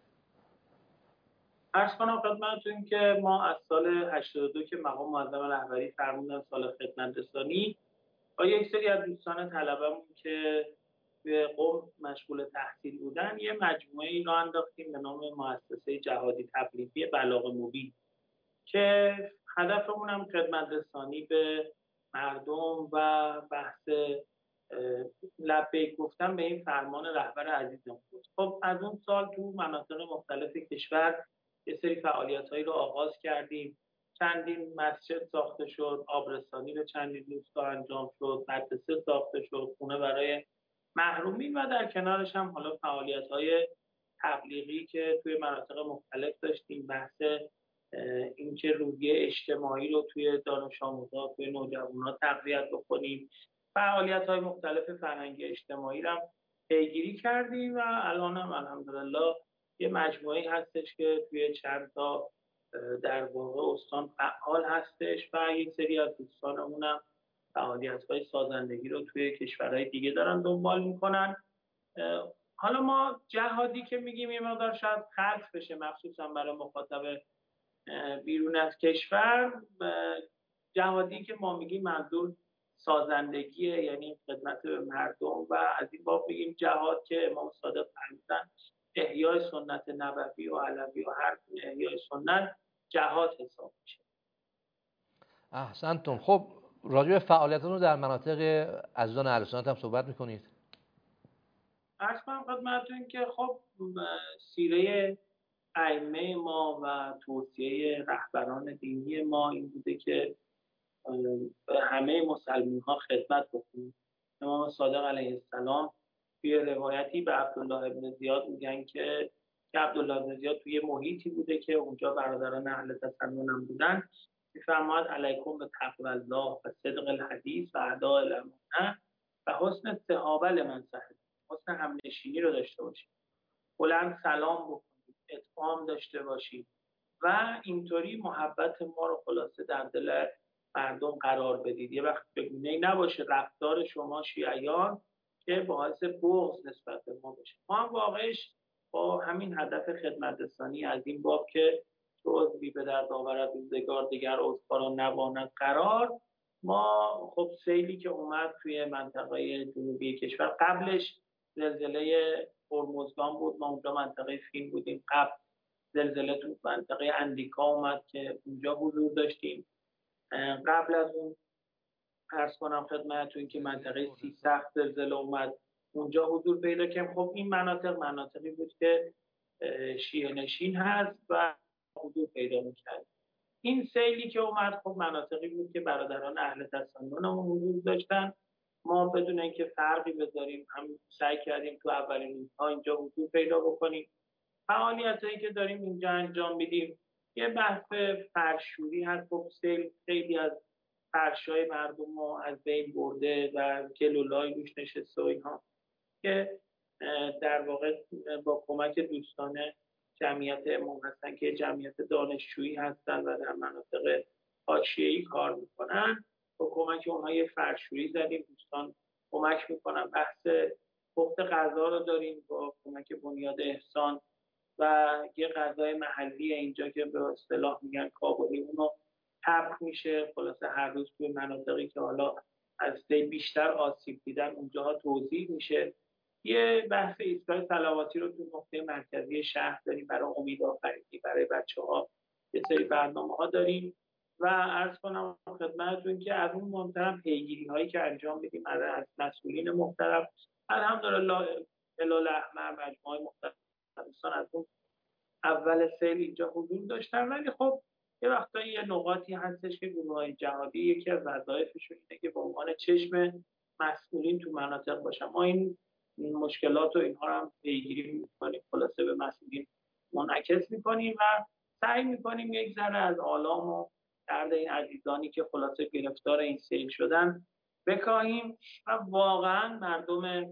عرض کنم خدمتتون که ما از سال هشتاد و دو که مقام معظم رهبری فرمودن سال خدمت رسانی، با یک سری از دوستان طلبه‌مون که به قم مشغول تحصیل بودن یه مجموعه‌ای را انداختیم به نام مؤسسه جهادی تبلیغی بلاغ مبین که هدفمون هم خدمت رسانی به مردم و بحث لبیک گفتن به این فرمان رهبر عزیزمون بود. خب از اون سال تو مناطق مختلف کشور یه سری فعالیت‌هایی رو آغاز کردیم. چندین مسجد ساخته شد، آبرسانی به چندین دوستا انجام شد، مدرسه ساخته شد، خونه برای محرومین و در کنارش هم حالا فعالیت‌های تبلیغی که توی مناطق مختلف داشتیم. بحث اینکه روحیه اجتماعی رو توی دانش آموزا، توی نوجوان‌ها تقویت بکنیم، فعالیت‌های مختلف فرهنگی اجتماعی رو هم پیگیری کردیم و الان هم الحمدلله یه مجموعه‌ای هستش که توی چند تا در واقع استان فعال هستش و یک سری از دوستانمون هم فعالیت‌های سازندگی رو توی کشورهای دیگه دارن دنبال میکنن. حالا ما جهادی که میگیم یه مقدار شاید خلط بشه، مخصوصا برای مخاطب بیرون از کشور. جهادی که ما میگیم منظور سازندگیه، یعنی خدمت به مردم و از این باب میگیم جهاد که امام صادق فرمودن احیای سنت نبوی و علوی و هر گونه احیای سنت جهاد حساب میشه. احسنتم. خب راجع به فعالیتتون رو در مناطق عزیزان اهل سنت هم صحبت میکنید؟ عرض کنم خدمتتون که خب سیره ائمه ما و توصیه رهبران دینی ما این بوده که به همه مسلمان ها خدمت بکنیم. امام صادق علیه السلام توی روایتی به عبدالله ابن زیاد میگن که که عبدالله ابن زیاد توی محیطی بوده که اونجا برادران اهل تسنن هم بودن، میفرماد علیکم به تقوی الله و صدق الحدیث و اداء الامانه و حسن استقبال منصحه، حسن همنشینی رو داشته باشیم، بلند سلام بکنیم، اطعام داشته باشیم و اینطوری محبت ما رو خلاصه در دل مردم قرار بدید. یه وقت بگونه نباشه رفتار شما شیعیان که باعث بغض نسبت به ما بشه. ما هم واقعش با همین هدف خدمترسانی از این باب که عضوی به درد آورد روزگار دیگر عذرخواران نباند قرار، ما خب سیلی که اومد توی منطقه جنوبی کشور، قبلش زلزله هرمزگان بود، ما اونجا منطقه فین بودیم، قبل زلزله تو منطقه اندیکا اومد که اونجا حضور داشتیم، قبل از اون عرض کنم خدمتتون که منطقه سیستخت زلزله اومد اونجا حضور پیدا کردیم. خب این مناطق مناطقی بود که شیعه نشین هست و حضور پیدا می‌کرد. این سیلی که اومد خب مناطقی بود که برادران اهل تسنن حضور داشتن، ما بدون اینکه فرقی بذاریم هم سعی کردیم تو اولین روزها اینجا حضور پیدا بکنیم. فعالیتایی که داریم اینجا انجام میدیم یه بحث فرشوری هست. خب سیل خیلی از فرشای مردم رو از بین برده و گلولای روش نشسته و اینها که در واقع با کمک دوستان جمعیت امام حسن که جمعیت دانشجویی هستن و در مناطق حاشیه‌ای کار میکنن، با کمک اونها یه فرشویی زدیم. دوستان کمک میکنن، بحث پخت غذا رو داریم با کمک بنیاد احسان و یه غذای محلی اینجا که به اصطلاح میگن کابلی، اونو طبخ میشه. خلاصه هر روز توی مناطقی که حالا از دی بیشتر آسیب دیدن اونجاها توزیع میشه. یه بحث ایستگاه صلواتی رو تو نقطه مرکزی شهر داریم برای امیدآفرینی برای بچه‌ها، یه سری برنامه‌ها داریم و عرض کنم خدمتتون که از اون منطقه پیگیری هایی که انجام میدیم از مسئولین محترم، الحمدلله هلال احمر، مجموعه مختلف دوستان از اون اول سیل اینجا حضور داشتن. ولی خب یه وقتایی یه نقاطی هستش که گروه‌های جهادی یکی از وظایفشون اینه که به عنوان چشم مسئولین تو مناطق باشن. ما این مشکلات و اینها رو هم پیگیری می‌کنیم، خلاصه به مسئولین منعکس می‌کنیم و سعی می‌کنیم یک ذره از آلام و درد این عزیزانی که خلاصه گرفتار این سیل شدن بکاهیم و واقعا مردم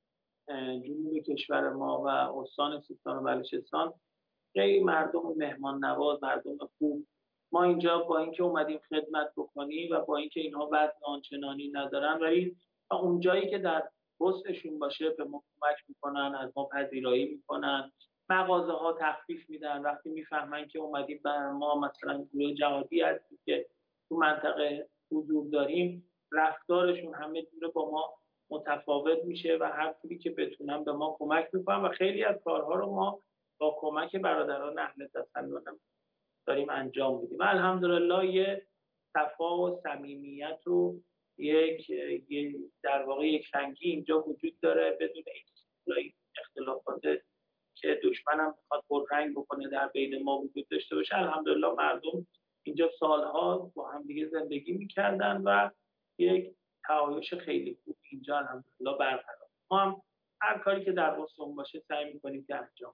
جنوب کشور ما و استان سیستان و بلوچستان خیلی مردم مهمان نواز، مردم خوب. ما اینجا با اینکه اومدیم خدمت بکنیم و با اینکه اینها وزن آنچنانی ندارن، ولی اون جایی که در وسعشون باشه به ما کمک میکنن، از ما پذیرایی میکنن، مغازه ها تخفیف میدن وقتی میفهمن که اومدیم بر ما مثلا گروه جهادی هستیم که تو منطقه حضور داریم، رفتارشون همه جوره با ما متفاوت میشه و هر طوری که بتونن به ما کمک میکنن و خیلی از کارها رو ما با کمک برادران اهل تسنن داریم انجام میدیم. الحمدلله یه صفا و صمیمیت و یک در واقع یک رنگی اینجا وجود داره بدون این اختلافات که دشمن هم میخواد پررنگ بکنه در بین ما وجود داشته باشه. الحمدلله مردم اینجا سالها با هم دیگه زندگی میکردن و یک تعایش خیلی خوب اینجا الحمدلله برقرار. ما هم هر کاری که در وسعمون باشه سعی میکنیم که انجام.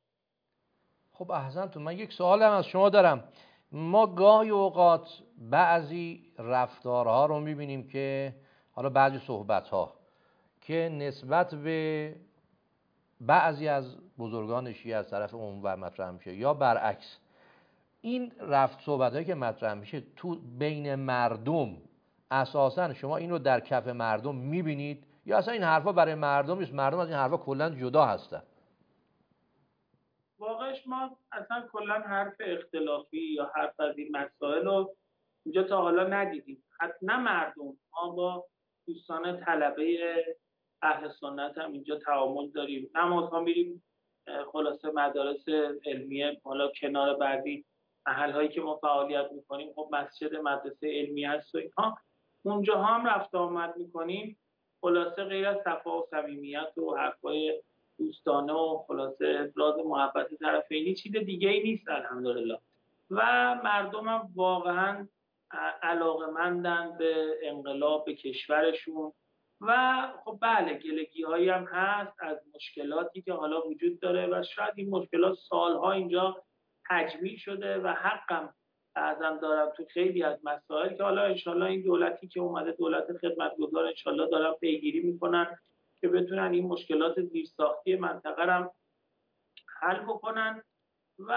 خب احسنتون. من یک سوالم از شما دارم. ما گاهی اوقات بعضی رفتارها رو میبینیم که حالا بعضی صحبتها که نسبت به بعضی از بزرگان شیعه از طرف اون و مطرح میشه یا برعکس، این رفت صحبتهایی که مطرح میشه تو بین مردم اساسا شما این رو در کف مردم میبینید یا اصلا این حرفا برای مردم نیست، مردم از این حرفا کلا جدا هستن؟ واقعش ما اصلا کلا حرف اختلافی یا حرف از این مسائل رو اینجا تا حالا ندیدیم. حتی مردم، ما با دوستان طلبه اهل سنت هم اینجا تعامل داریم، نمازها میریم، خلاصه مدارس علمیه، حالا کنار بعدی محل هایی که ما فعالیت میکنیم خب مسجد مدرسه علمی هست و اینها، اونجا هم رفت آمد میکنیم. خلاصه غیر از صفا و صمیمیت و حرفای دوستانه و خلاصه ابراز محبت طرفینی چیز دیگه ای نیست الحمدلله. و مردم هم واقعا علاقه‌مندن به انقلاب به کشورشون و خب بله گلگی هایی هم هست از مشکلاتی که حالا وجود داره و شاید این مشکلات سالها اینجا تجمیع شده و حقم بعضا دارم تو خیلی از مسائل که حالا انشالله این دولتی که اومده، دولت خدمتگزار، انشالله دارم پیگیری میکنن که بتونن این مشکلات زیرساختی منطقه رو حل بکنن و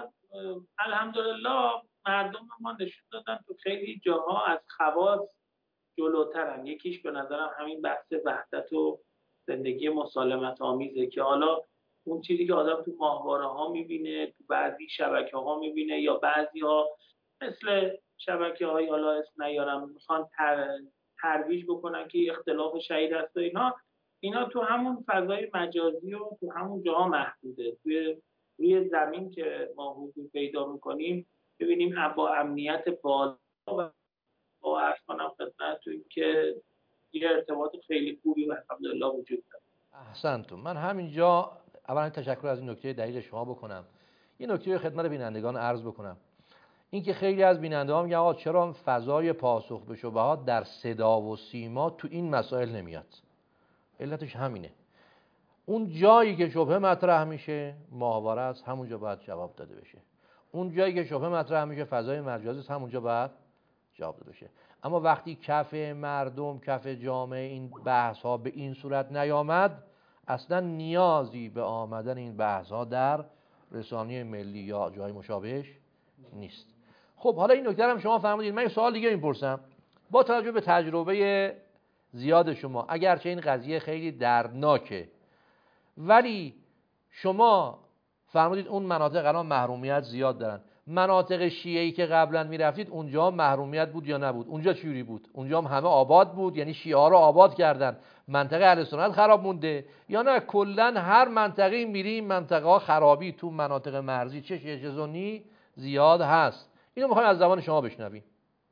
الحمدلله مردم ما نشون دادن تو خیلی جاها از خواص جلوترن. یکیش به نظرم همین بحث وحدت و زندگی مسالمت آمیزه که حالا اون چیزی که آدم تو ماهواره ها میبینه، تو بعضی شبکه ها میبینه، یا بعضی ها مثل شبکه های حالا اسم نیارم میخوان تر، ترویج بکنن که اختلاف شدید هست و اینا اینا تو همون فضای مجازی و تو همون جاها محدوده. توی روی زمین که ما حضور پیدا میکنیم ببینیم با امنیت بالا و با عرض کنم خدمتتون که یه ارتباط خیلی خوبی و الحمدلله وجود داره. احسنتون. من همینجا اولا تشکر از این نکته دقیق شما بکنم. یه نکته خدمت بینندگان عرض بکنم. این که خیلی از بیننده‌ها میگن آقا چرا فضای پاسخ به شبهات در صدا و سیما تو این مسائل نمیاد؟ علتش همینه. اون جایی که شبهه مطرح میشه ماهواره است، همونجا باید جواب داده بشه. اون جایی که شبهه مطرح میشه فضای مجازی است، همونجا باید جواب داده بشه. اما وقتی کف مردم، کف جامعه این بحث ها به این صورت نیامد، اصلا نیازی به آمدن این بحث ها در رسانه ملی یا جای مشابهش نیست. خب حالا این نکته هم شما فرمودید. من یه سوال دیگه میپرسم. با توجه به تجربه زیاد شما، اگرچه این قضیه خیلی دردناکه، ولی شما فرمودید اون مناطق الان محرومیت زیاد دارن. مناطق شیعه‌ای که قبلا میرفتید اونجا محرومیت بود یا نبود؟ اونجا چجوری بود؟ اونجا هم همه آباد بود؟ یعنی شیعه ها رو آباد کردن، منطقه اهل سنت خراب مونده؟ یا نه کلا هر منطقه‌ای میریم منطقه ها خرابی تو مناطق مرزی چه شیعه چه سنی زیاد هست؟ اینو میخوایم از زبان شما بشنویم.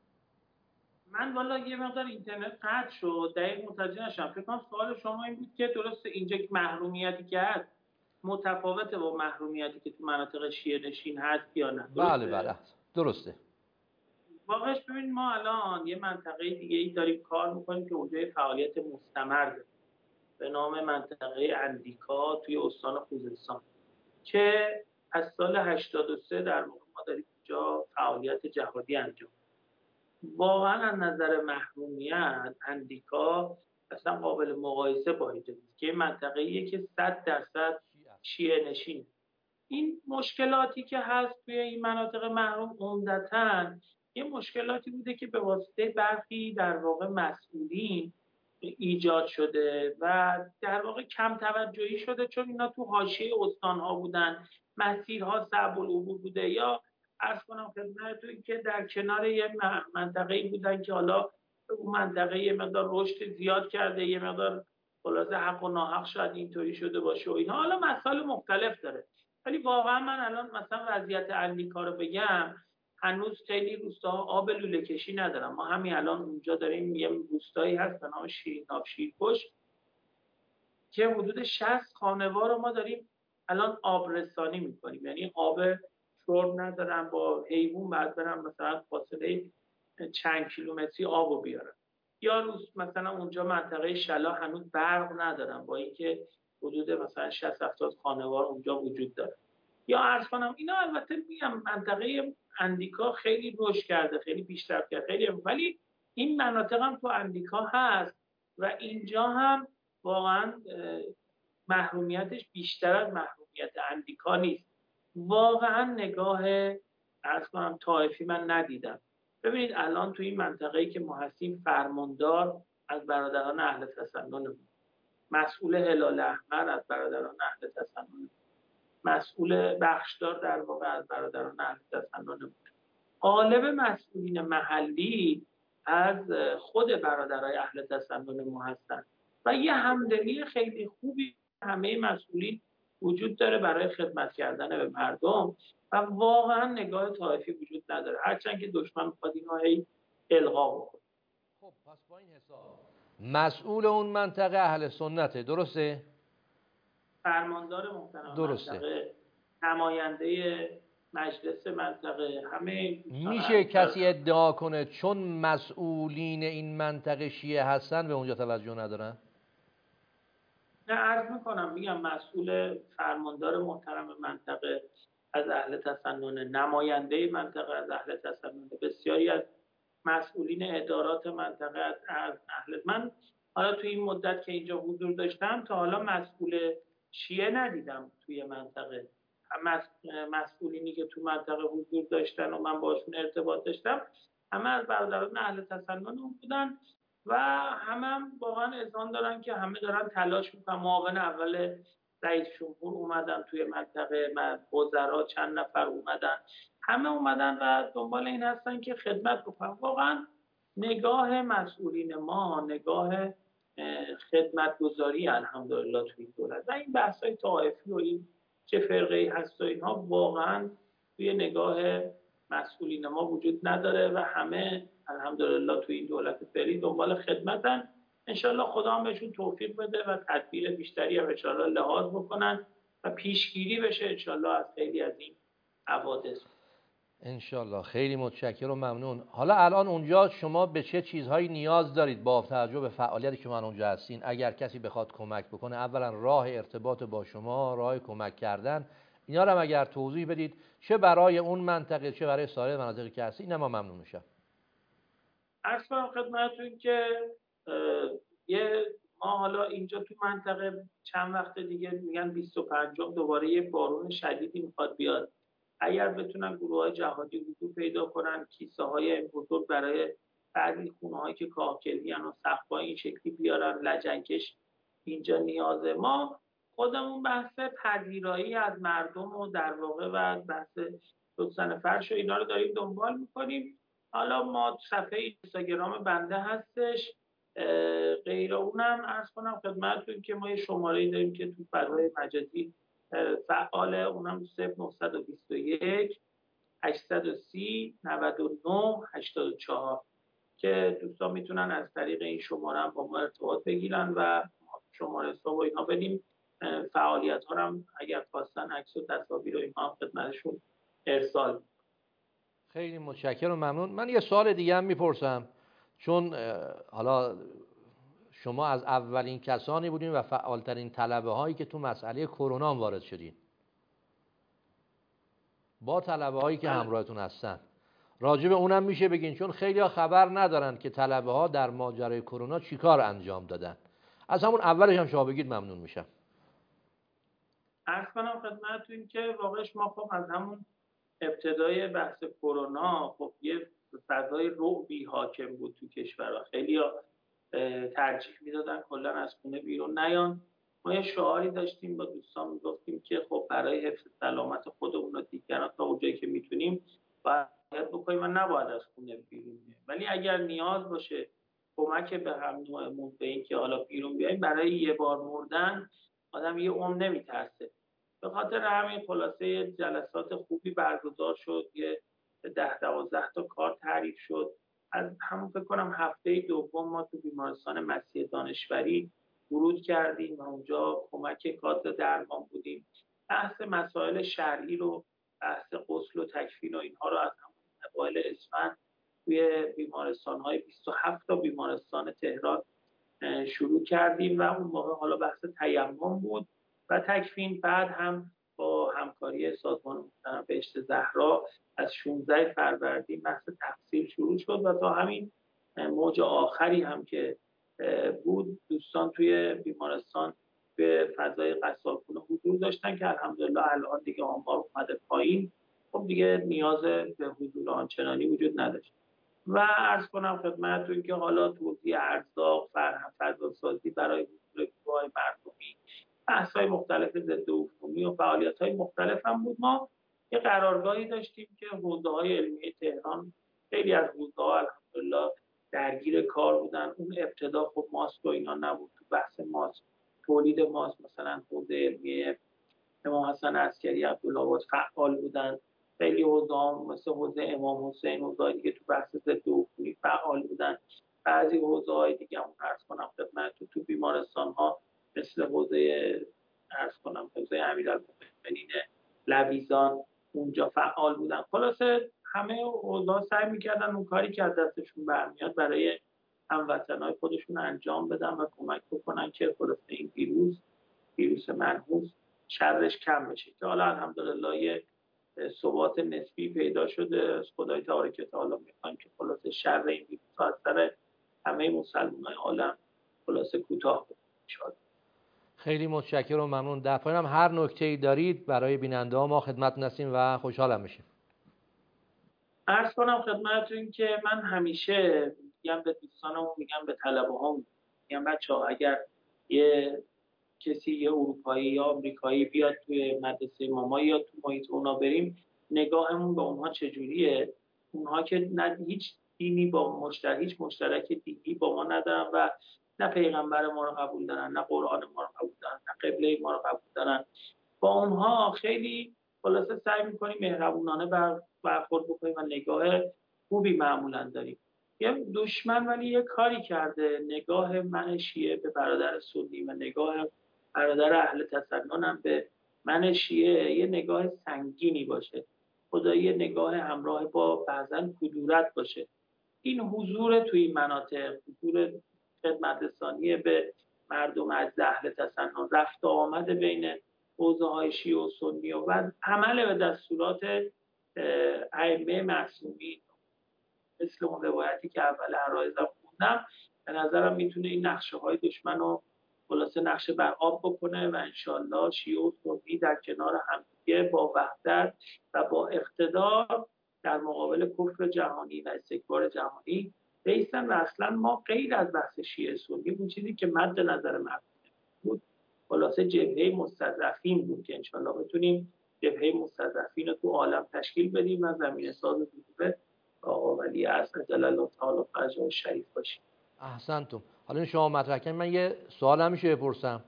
من والا یه مقدار اینترنت قطع شد، دقیق متوجه نشدم. فکر کنم سوال شما این بود که درسته اینجا که محرومیتی که هست متفاوته با محرومیتی که تو مناطق شیعه نشین هست یا نه؟ بله بله درسته. واقعش ببین ما الان یه منطقه دیگه ای داریم کار میکنیم که اونجا فعالیت مستمر داره به نام منطقه اندیکا توی استان خوزستان که از سال هشتاد و سه در واقع ما داریم اینجا فعالیت جهادی انجام. واقعا از نظر محرومیت اندیکا اصلا قابل مقایسه با اینجا نیست که منطقه‌ایه که صد درصد شیعه نشین. این مشکلاتی که هست توی این مناطق محروم عمدتاً یه مشکلاتی بوده که به واسطه برخی در واقع مسئولین ایجاد شده و در واقع کم توجهی شده، چون اینا تو حاشیه استان‌ها بودن، مسیرها صعب العبور بوده، یا عرض کنم خدمتتون که در کنار یه منطقه‌ای بودن که حالا اون منطقه یه مقدار رشد زیاد کرده، یه مقدار خلاصه حق و ناحق شاید اینطوری شده باشه و اینا، حالا مسائل مختلف داره. ولی واقعا من الان مثلا وضعیت اندیکا رو بگم، هنوز خیلی روستاها آب لوله کشی ندارن. ما همین الان اونجا داریم یه روستایی هست به نام شیریناب شیرکش که حدود شصت خانوار رو ما داریم الان آب رسانی میکنیم، یعنی آب شرب ندارن، با حیوان بعد برن مثلا فاصله چند کیلومتری آب رو بیارن. یا روز مثلا اونجا منطقه شلا هنوز برق ندارن با اینکه حدود مثلا شصت هفتاد خانوار اونجا وجود داره. یا عرض کنم اینا البته میگم منطقه اندیکا خیلی رشد کرده، خیلی پیشرفت کرده، خیلی، ولی این مناطق هم تو اندیکا هست و اینجا هم واقعا محرومیتش بیشتر از محرومیت اندیکا نیست. واقعا نگاه عرض کنم طائفی من ندیدم. ببینید الان تو این منطقه‌ای که ما هستیم فرماندار از برادران اهل تسنن بود، مسئول هلال احمر از برادران اهل تسنن بود، مسئول بخشدار در واقع از برادران اهل تسنن بود، غالب مسئولین محلی از خود برادرای اهل تسنن ما هستن و یه همدلی خیلی خوبی همه مسئولین وجود داره برای خدمت کردن به مردم و واقعا نگاه طائفی وجود نداره، هرچند که دشمن می‌خواد اینو هی القا بکنه. خب پس با این حساب مسئول اون منطقه اهل سنته، درسته؟ فرماندار محترم درسته. منطقه، نماینده مجلس منطقه، همه. میشه کسی ادعا کنه چون مسئولین این منطقه شیعه هستن به اونجا توجه ندارن؟ نه عرض میکنم میگم مسئول فرماندار محترم منطقه از اهل تسنن، نماینده منطقه از اهل تسنن، بسیاری از مسئولین ادارات منطقه از اهل. من حالا توی این مدت که اینجا حضور داشتم تا حالا مسئول شیعه ندیدم توی منطقه. مسئولینی که تو منطقه حضور داشتن و من باشون ارتباط داشتم همه از برادران اهل تسنن بودن و همه هم واقعا اذعان دارن که همه دارن تلاش میکنن. معاون اول رئیس جمهور اومدن توی منطقه، من وزرا چند نفر اومدن، همه اومدن و دنبال این هستن که خدمت بکنن. واقعا نگاه مسئولین ما نگاه خدمتگزاری الحمدلله توی این دولت و این بحث‌های طائفی و این چه فرقه‌ای هست و اینها واقعا توی نگاه مسئولین ما وجود نداره و همه الحمدلله توی این دولت فعلی دنبال خدمتن. انشالله خدا هم بهشون توفیق بده و تدبیر بیشتری هم انشالله لحاظ بکنن و پیشگیری بشه انشالله از خیلی از این حوادث. انشالله. خیلی متشکرم و ممنون. حالا الان اونجا شما به چه چیزهایی نیاز دارید با توجه به فعالیتی که من اونجا هستین؟ اگر کسی بخواد کمک بکنه، اولا راه ارتباط با شما، راه کمک کردن، اینا رو هم اگر توضیح بدید، چه برای اون منطقه چه برای سایر مناطقی که هستین، ما ممنون میشم. عرض کنم خدمتتون که یه ما حالا اینجا تو منطقه چند وقت دیگه میگن بیست و پنجم دوباره یه بارون شدیدی میخواد بیاد. اگر بتونن گروه‌های جهادی حضور پیدا کنن، کیسه های بزرگ برای بعضی خونه‌هایی که کاهگلی‌ان و سقف‌های این شکلی بیارن، لجنکش اینجا نیازه. ما خودمون بحث پذیرایی از مردم و در واقع و بحث لطفاً فرش و اینا رو داریم دنبال می‌کنیم. حالا ما صفحه اینستاگرام بنده هستش، غیر اونم عرض کنم خدمتتون که ما یه شماره‌ای داریم که تو فضای مجازی فعاله، اونم صفر نهصد و بیست و یک هشتصد و سی نود و نه هشتاد و چهار که دوستان میتونن از طریق این شماره هم با ما ارتباط بگیرن و شماره حساب و اینا بدیم. فعالیت ها هم اگر خواستن عکس و تصاویر و اینا هم خدمتشون ارسال. خیلی متشکرم و ممنون. من یه سوال دیگه هم میپرسم، چون حالا شما از اولین کسانی بودین و فعالترین طلبه هایی که تو مسئله کرونا وارد شدین، با طلبه هایی که همراهتون هستن راجع به اونم میشه بگین؟ چون خیلی ها خبر ندارن که طلبه ها در ماجرای کرونا چیکار انجام دادن. از همون اولش هم شما بگید ممنون میشم. عرض کنم خدمتتون که واقعش ما خب از همون ابتدای بحث کرونا خب یه فضای رعبی حاکم بود تو کشور. خیلی ها ترجیح میدادن کلا از خونه بیرون نیان. ما یه شعاری داشتیم با دوستان میگفتیم که خب برای حفظ سلامت خودمون و دیگران تا اونجایی که میتونیم باید بکنیم و نباید از خونه بیرون بیایم، ولی اگر نیاز باشه کمک به هم نوعمون به این که حالا بیرون بیایم، برای یه بار مردن آدم یه عمر نمیترسه. به خاطر همین خلاصه جلسات خوبی برگزار شد، یه ده دوازده تا کار تعریف شد. از همون فکر کنم هفته دوم ما تو بیمارستان مسیح دانشوری ورود کردیم و اونجا کمک کادر درمان بودیم. بحث مسائل شرعی رو، بحث غسل و تکفین و اینها رو از همون اوایل اسفند توی بیمارستان‌های بیست و هفت تا بیمارستان تهران شروع کردیم و اون موقع حالا بحث تیمم بود و تکفین. بعد هم با همکاری سازمان محترم بهشت زهرا از شانزده فروردین بحث تفصیل شروع شد و تا همین موج آخری هم که بود دوستان توی بیمارستان به فضای قصابخونه حضور داشتن که الحمدلله الان دیگه آمار اومده پایین. خب دیگه نیاز به حضور آنچنانی وجود نداشت. و عرض کنم خدمتتون که حالا توزیع ارزاق، فرهنگ فضاسازی برای حضور گروه‌های مردمی، بحث‌های مختلف ضد عفونی و فعالیت‌های مختلف هم بود. ما یه قرارگاهی داشتیم که حوزه‌های علمی تهران خیلی از حوزه‌ها الحمدلله درگیر کار بودن. اون ابتدا خب ماسک و اینا نبود، تو بحث ماسک تولید ماسک مثلا حوزه علمی امام حسن عسکری عبدالآباد فعال بودن. خیلی حوزه‌ها مثل حوزه امام حسین حوزه‌های دیگه تو بحث ضد عفونی فعال بودن. بعضی حوزه‌های دیگه هم عرض کنم خدمتتون تو بیمارستان‌ها مثل حوزه عرض کنم حوزه امیرالمومنین لویزان اونجا فعال بودن. خلاصه همه حوزه‌ها سعی می‌کردن اون کاری که از دستشون برمیاد برای هموطنای خودشون انجام بدن و کمک بکنن که خلاصه این ویروس ویروس منحوس شرش کم بشه. که حالا الحمدلله ثبات نسبی پیدا شده. از خدای تبارک و تعالی میخوایم که خلاصه شر این ویروس از سر همه مسلمانان عالم خلاصه کوتاه بشه. خیلی متشکرم و ممنون. در پایان هم هر نکته‌ای دارید برای بیننده ها ما خدمتتون هستیم و خوشحالم میشیم. عرض کنم خدمتتون که من همیشه میگم به دوستانم و میگم به طلبه ها، میگم بچه‌ها اگر یه کسی یه اروپایی یا آمریکایی بیاد توی مدرسه ما یا تو محیط اونا بریم، نگاهمون به اونها چجوریه؟ اونها که نه هیچ دینی با مشترک هیچ مشترک دینی با ما ندارن و نه پیغمبر ما رو قبول دارن، نه قرآن ما رو قبول دارن، نه قبله ما رو قبول دارن. با اونها خیلی خلاصه سعی می‌کنیم مهربونانه بر برخورد بکنیم و نگاه خوبی معمولا داریم. یه دشمن ولی یه کاری کرده، نگاه من شیعه به برادر سنی و نگاه برادر اهل تسننم به من شیعه یه نگاه سنگینی باشه، خدایی یه نگاه همراه با بعضن کدورت باشه. این حضور توی این مناطق، حضور خدمت رسانی به مردم از اهل تسنن، رفت و آمد بین حوزه های شیعه و سنی و بعد عمل به دستورات ائمه معصومین مثل اون روایتی که اول عرایزم خوندم، به نظرم میتونه این نقشه های دشمن رو خلاصه نقشه بر آب بکنه و انشالله شیعه و سنی در کنار همدیگه با وحدت و با اقتدار در مقابل کفر جهانی و استکبار جهانی بیستن. و اصلا ما غیر از بحث شیعه سنی اون چیزی که مد نظر مردم بود خلاصه جبهه مستضعفین بود که انشالله بتونیم جبهه مستضعفین رو تو عالم تشکیل بدیم و زمین ساز ظهور آقا ولی عصر جل الله تعالی فرجه شریف باشیم. احسنتم. حالا شما مطرح کردین، من یه سوال همیشه بپرسم.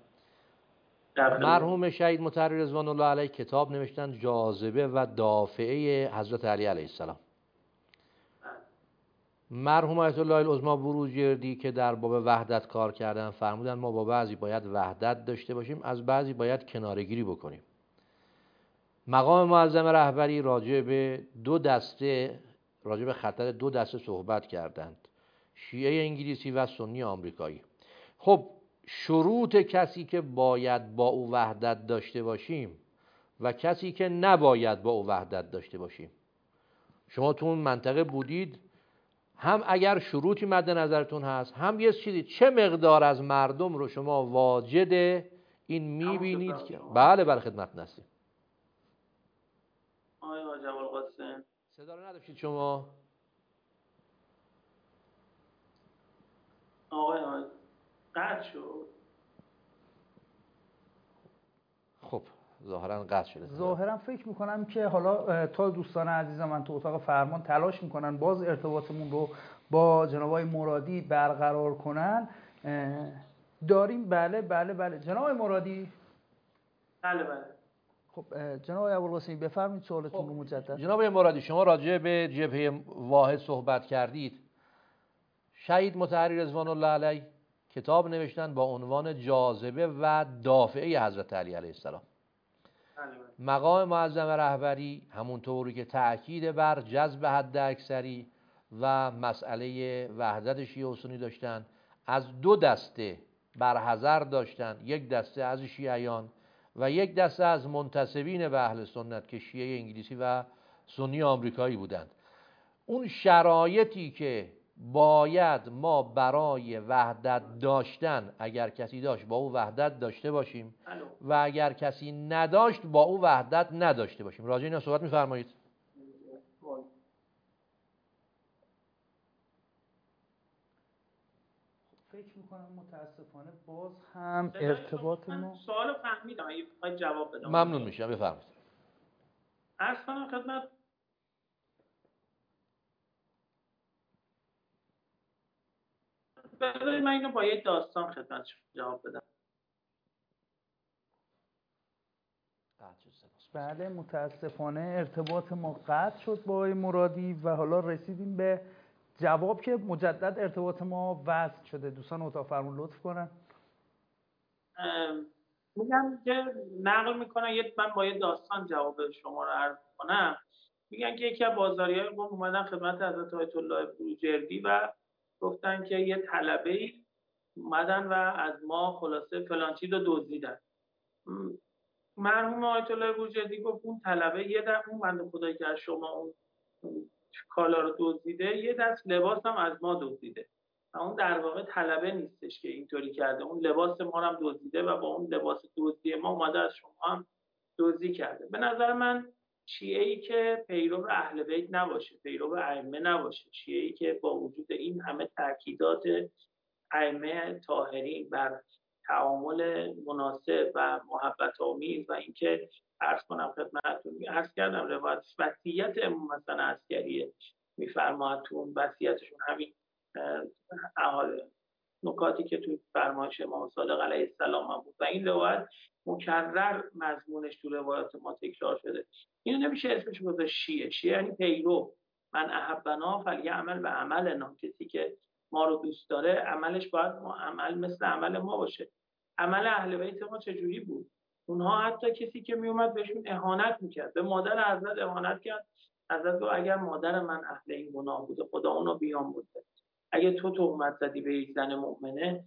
مرحوم شهید مطهری رضوان الله علیه کتاب نوشتن جاذبه و دافعه حضرت علی علیه السلام. مرحوم آیت الله العظما بروجردی که در باب وحدت کار کردن فرمودن ما با بعضی باید وحدت داشته باشیم، از بعضی باید کناره‌گیری بکنیم. مقام معظم رهبری راجع به دو دسته راجع به خطر دو دسته صحبت کردند، شیعه انگلیسی و سنی آمریکایی. خب شروط کسی که باید با او وحدت داشته باشیم و کسی که نباید با او وحدت داشته باشیم، شما تو اون منطقه بودید، هم اگر شروطی مد نظرتون هست هم یه چیزی، چه مقدار از مردم رو شما واجد این میبینید که بله بله خدمت نستیم. آقای حاج ابوالقاسم صدا رو نداشتید شما؟ آقای حاج قطع شد. خب ظاهرا قطع شده. ظاهرا فکر میکنم که حالا تا دوستان عزیزم من تو اتاق فرمان تلاش میکنن باز ارتباطمون رو با جناب آقای مرادی برقرار کنن. داریم بله بله بله جناب آقای مرادی. بله بله. خب جناب آقای ابوالقاسمی بفرمایید سوالتون رو مجدد. جناب آقای مرادی شما راجع به جبهه واحد صحبت کردید. شهید مطهری رضوان الله علیه کتاب نوشتن با عنوان جاذبه و دافعه حضرت علی علیه السلام. مقام معظم رهبری همونطوری که تأکید بر جذب حد اکثری و مسئله وحدت شیعه و سنی داشتن، از دو دسته برحذر داشتن، یک دسته از شیعیان و یک دسته از منتسبین به اهل سنت که شیعه انگلیسی و سنی آمریکایی بودند. اون شرایطی که باید ما برای وحدت داشتن، اگر کسی داشت با او وحدت داشته باشیم و اگر کسی نداشت با او وحدت نداشته باشیم. راجع اینا صحبت می‌فرمایید؟ فکر می‌کنم متاسفانه باز هم ارتباط ما سوالو فهمیدم، اگه بخواید جواب بدم ممنون میشم. بفرمایید. عرض کنم خدمت بذارید من اینو با یک داستان خدمت شما جواب بدم. بله متاسفانه ارتباط ما قطع شد با آقای مرادی و حالا رسیدیم به جواب که مجدد ارتباط ما وصل شده. دوستان اتاق فرمون لطف کنن. میگم که نقل میکنن یه من با یه داستان جواب شما رو عرض کنم. میگن که یکی از بازاریای قم اومدن خدمت حضرت آیت الله بروجردی و گفتن که یه طلبه‌ای اومدن و از ما خلاصه فلان چیز رو دزدیدن. مرحوم آیت الله بوجردی گفت اون طلبه یه دست، اون بنده خدایی که از شما اون کالا رو دزدیده یه دست لباس هم از ما دزدیده و اون در واقع طلبه نیستش که اینطوری کرده، اون لباس ما رو هم دزدیده و با اون لباس دزدی ما اومده از شما هم دزدی کرده. به نظر من شیعه‌ای که پیرو اهل بیت نباشه، پیرو ائمه نباشه، شیعه‌ای که با وجود این همه تاکیدات ائمه طاهرین بر تعامل مناسب و محبت آمیز و اینکه عرض کنم خدمتتون، عرض کردم روایت وصیت امام حسن عسکری میفرماد تو اون وصیتشون همین احال نکاتی که تو فرمایش امام صادق علیه السلام هم بود و این روایت مکرر مضمونش تو روایات ما تکرار شده. اینو نمیشه اسمش گذاشت شیعه. شیعه یعنی پیرو. من احبنا فلیعمل به عملنا، کسی که ما رو دوست داره عملش باید ما عمل مثل عمل ما باشه. عمل اهل بیت ما چجوری بود؟ اونها حتی کسی که میومد بهشون اهانت میکرد، به مادر حضرت اهانت کرد. حضرت گفت اگر مادر من اهل این گناه بوده خدا اونو بیامرزه، اگه تو تهمت زدی به یک زن مؤمنه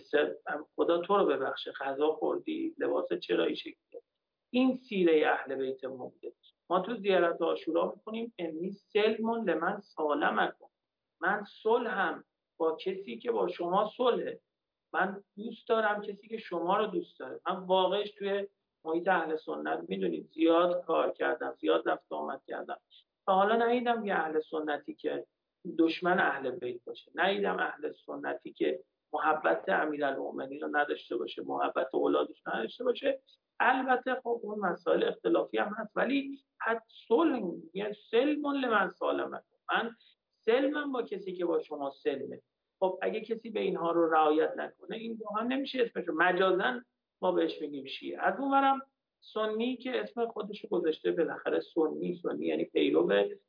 خدا تو رو ببخشه، غذا خوردی، لباس چرایی شکلی. این سیره اهل بیت ما بوده. ما تو زیارت عاشورا میکنیم انی سلم لمن سالمکم، من صلحم با کسی که با شما صلحه، من دوست دارم کسی که شما رو دوست داره. من واقعش توی محیط اهل سنت میدونید زیاد کار کردم، زیاد رفت آمد کردم و حالا ندیدم یه اهل سنتی که دشمن اهل بیت باشه، ندیدم اهل سنتی که محبت امیرالمؤمنین رو نداشته باشه، محبت اولادش رو نداشته باشه. البته خب اون مسائل اختلافی هم هست، ولی حد صلح یعنی سلم لمن سالمه، من سلمم با کسی که با شما سلمه. خب اگه کسی به اینها رو رعایت نکنه این واقعا نمیشه اسمش رو مجازاً ما بهش میگیم شیعه. از اونورم سنی که اسم خودش گذاشته بالاخره سنی، سنی یعنی پیرو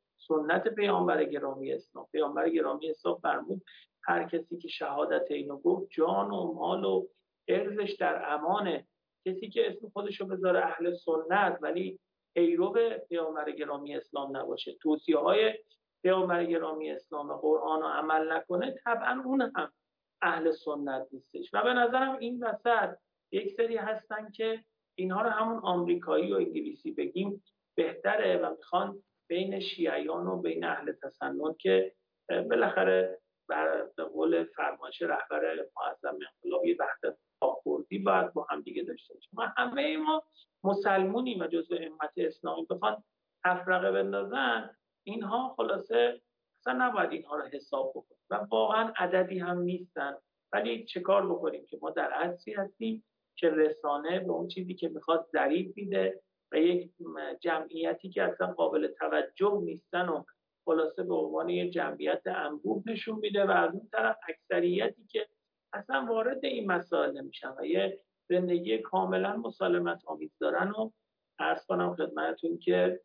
سنت پیامبر گرامی اسلام. پیامبر گرامی اسلام فرمود هر کسی که شهادت اینو گفت جان و مال و ارزش در امانه. کسی که اسم خودش رو بذاره اهل سنت ولی پیرو پیامبر گرامی اسلام نباشه، توصیه های پیامبر گرامی اسلام قرآن رو عمل نکنه، طبعا اون هم اهل سنت نیستش. و به نظرم این وسط یک سری هستن که اینها رو همون آمریکایی و انگلیسی بگیم بهتره و میخوان بین شیعیان و بین اهل تسنن که بالاخره بر قول فرمایش رهبر معظم انقلاب یه وحدت آخوردی باید با هم دیگه داشته باشیم. ما همه ما مسلمونیم و جزء امت اسلامی، بخوان تفرقه بندازن اینها خلاصه اصلا نباید اینها رو حساب بکنیم و واقعا عددی هم نیستن. ولی چه کار بکنیم که ما در عصری هستیم که رسانه به اون چیزی که میخواد ضریب میده و یک جمعیتی که اصلا قابل توجه نیستن و خلاصه به عنوان یک جمعیت انبوه نشون میده و از اون طرف اکثریتی که اصلا وارد این مسائل نمیشن و یه زندگی کاملا مسالمت آمیز دارن و عرض کنم خدمتتون که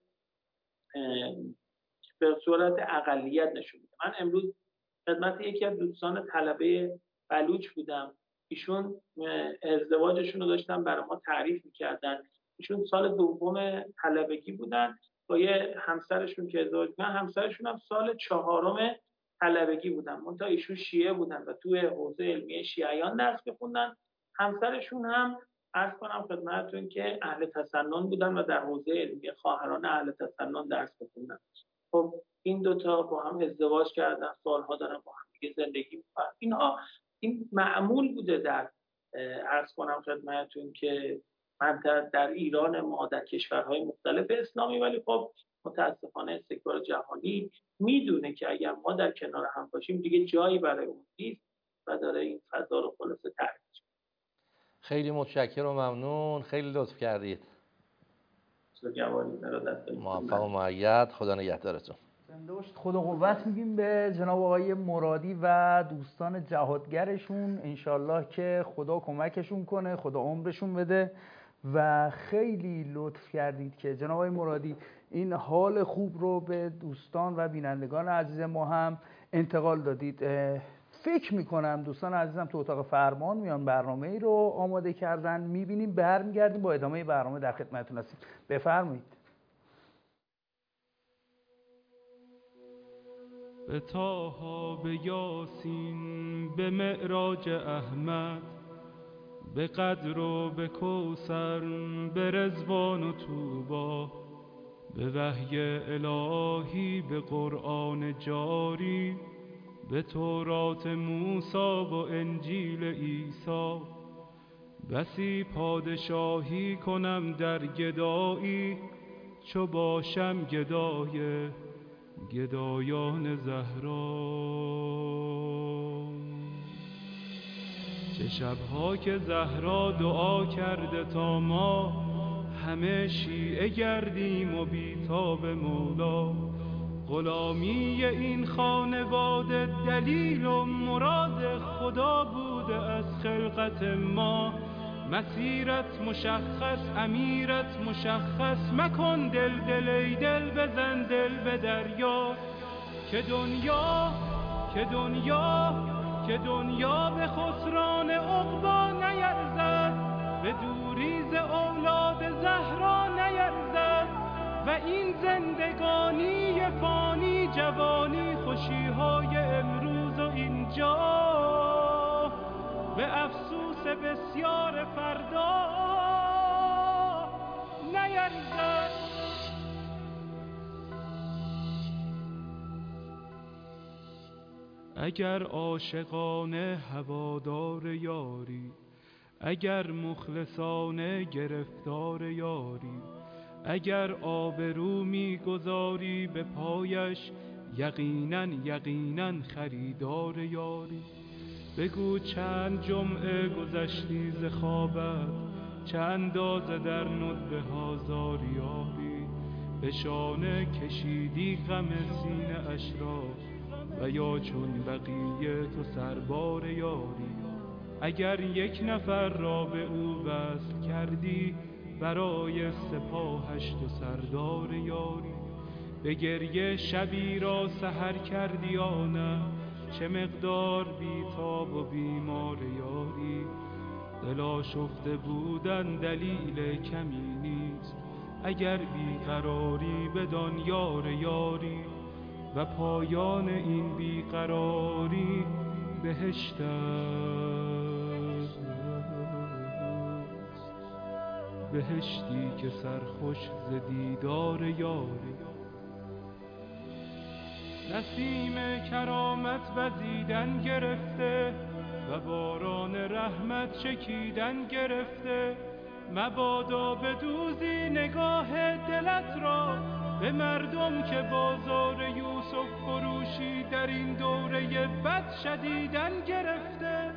به صورت اقلیت نشون میده. من امروز خدمت یکی از دوستان طلبه بلوچ بودم، ایشون ازدواجشون رو داشتن برای ما تعریف میکردن. ایشون سال دوم طلبگی بودن با یه همسرشون که ازدواج کردن، همسرشون هم سال چهارم طلبگی بودن، منتها ایشون شیعه بودن و توی حوزه علمیه شیعیان درس می‌خوندن. همسرشون هم عرض کنم خدمتتون که اهل تسنن بودن و در حوزه علمیه خواهران اهل تسنن درس می‌خوندن. خب این دوتا با هم ازدواج کردن، سالها دارن با هم دیگه زندگی می‌کنن. اینها این معمول بوده در عرض کنم خدمتتون که من در, در ایران ما در کشورهای مختلف اسلامی، ولی خب متاسفانه استکبار جهانی میدونه که اگر ما در کنار هم باشیم دیگه جایی برای اون نیست و داره این فضا رو خلاصه تعریف. خیلی متشکرم و ممنون، خیلی لطف کردید. موفق و مؤید، خدا نگهدارتون. زنده باشید، خدا قوت میگیم به جناب آقای مرادی و دوستان جهادگرشون. انشالله که خدا کمکشون کنه، خدا عمرشون بده و خیلی لطف کردید که جناب آقای مرادی این حال خوب رو به دوستان و بینندگان عزیز ما هم انتقال دادید. فکر میکنم دوستان عزیزم تو اتاق فرمان میان برنامه ای رو آماده کردن، میبینیم برمیگردیم با ادامه برنامه در خدمتتون هستیم. بفرمایید. به طه، به یاسین، به معراج احمد، به قدر و به کوثر، به رضوان و طوبا، به وحی الهی، به قرآن جاری، به تورات موسی و انجیل عیسی. بسی پادشاهی کنم در گدایی، چو باشم گدای گدایان زهرا. چه شبها که زهرا دعا کرده تا ما همه شیعه گردیم و بیتاب مولا. غلامی این خانواده دلیل و مراد خدا بوده از خلقت ما. مسیرت مشخص، امیرت مشخص، مکن دل دل ای دل، بزن دل به دریا. که دنیا که دنیا که دنیا به خسران عقبا نیرزد، به دوری ز اولاد زهرا نیرزد. و این زندگانی فانی، جوانی، خوشیهای امروز و اینجا، به افسوس بسیار فردا نیرزد. اگر عاشقانه هوادار یاری، اگر مخلصانه گرفتار یاری، اگر آبرو می‌گذاری به پایش، یقیناً یقیناً خریدار یاری. بگو چند جمعه گذشتی ز خوابت، چه اندازه در ندبه ها زاریاری. به شانه کشیدی غم سینه اش را، و یا چون بقیه تو سربار یاری. اگر یک نفر را به او وصل کردی، برای سپاهش تو سردار یاری. به گریه شبی را سحر کردی یا نه، چه مقدار بیتاب و بیمار یاری. دل آشفته بودن دلیل کمی نیست، اگر بیقراری بدان یار یاری. و پایان این بیقراری بهشت است، بهشتی که سرخوش ز دیدار یاری. نسیم کرامت وزیدن گرفته، و باران رحمت چکیدن گرفته. مبادا بدوزی نگاه دلت را به مردم که بازار یوسف فروشی در این دوره بد شدیدن گرفته.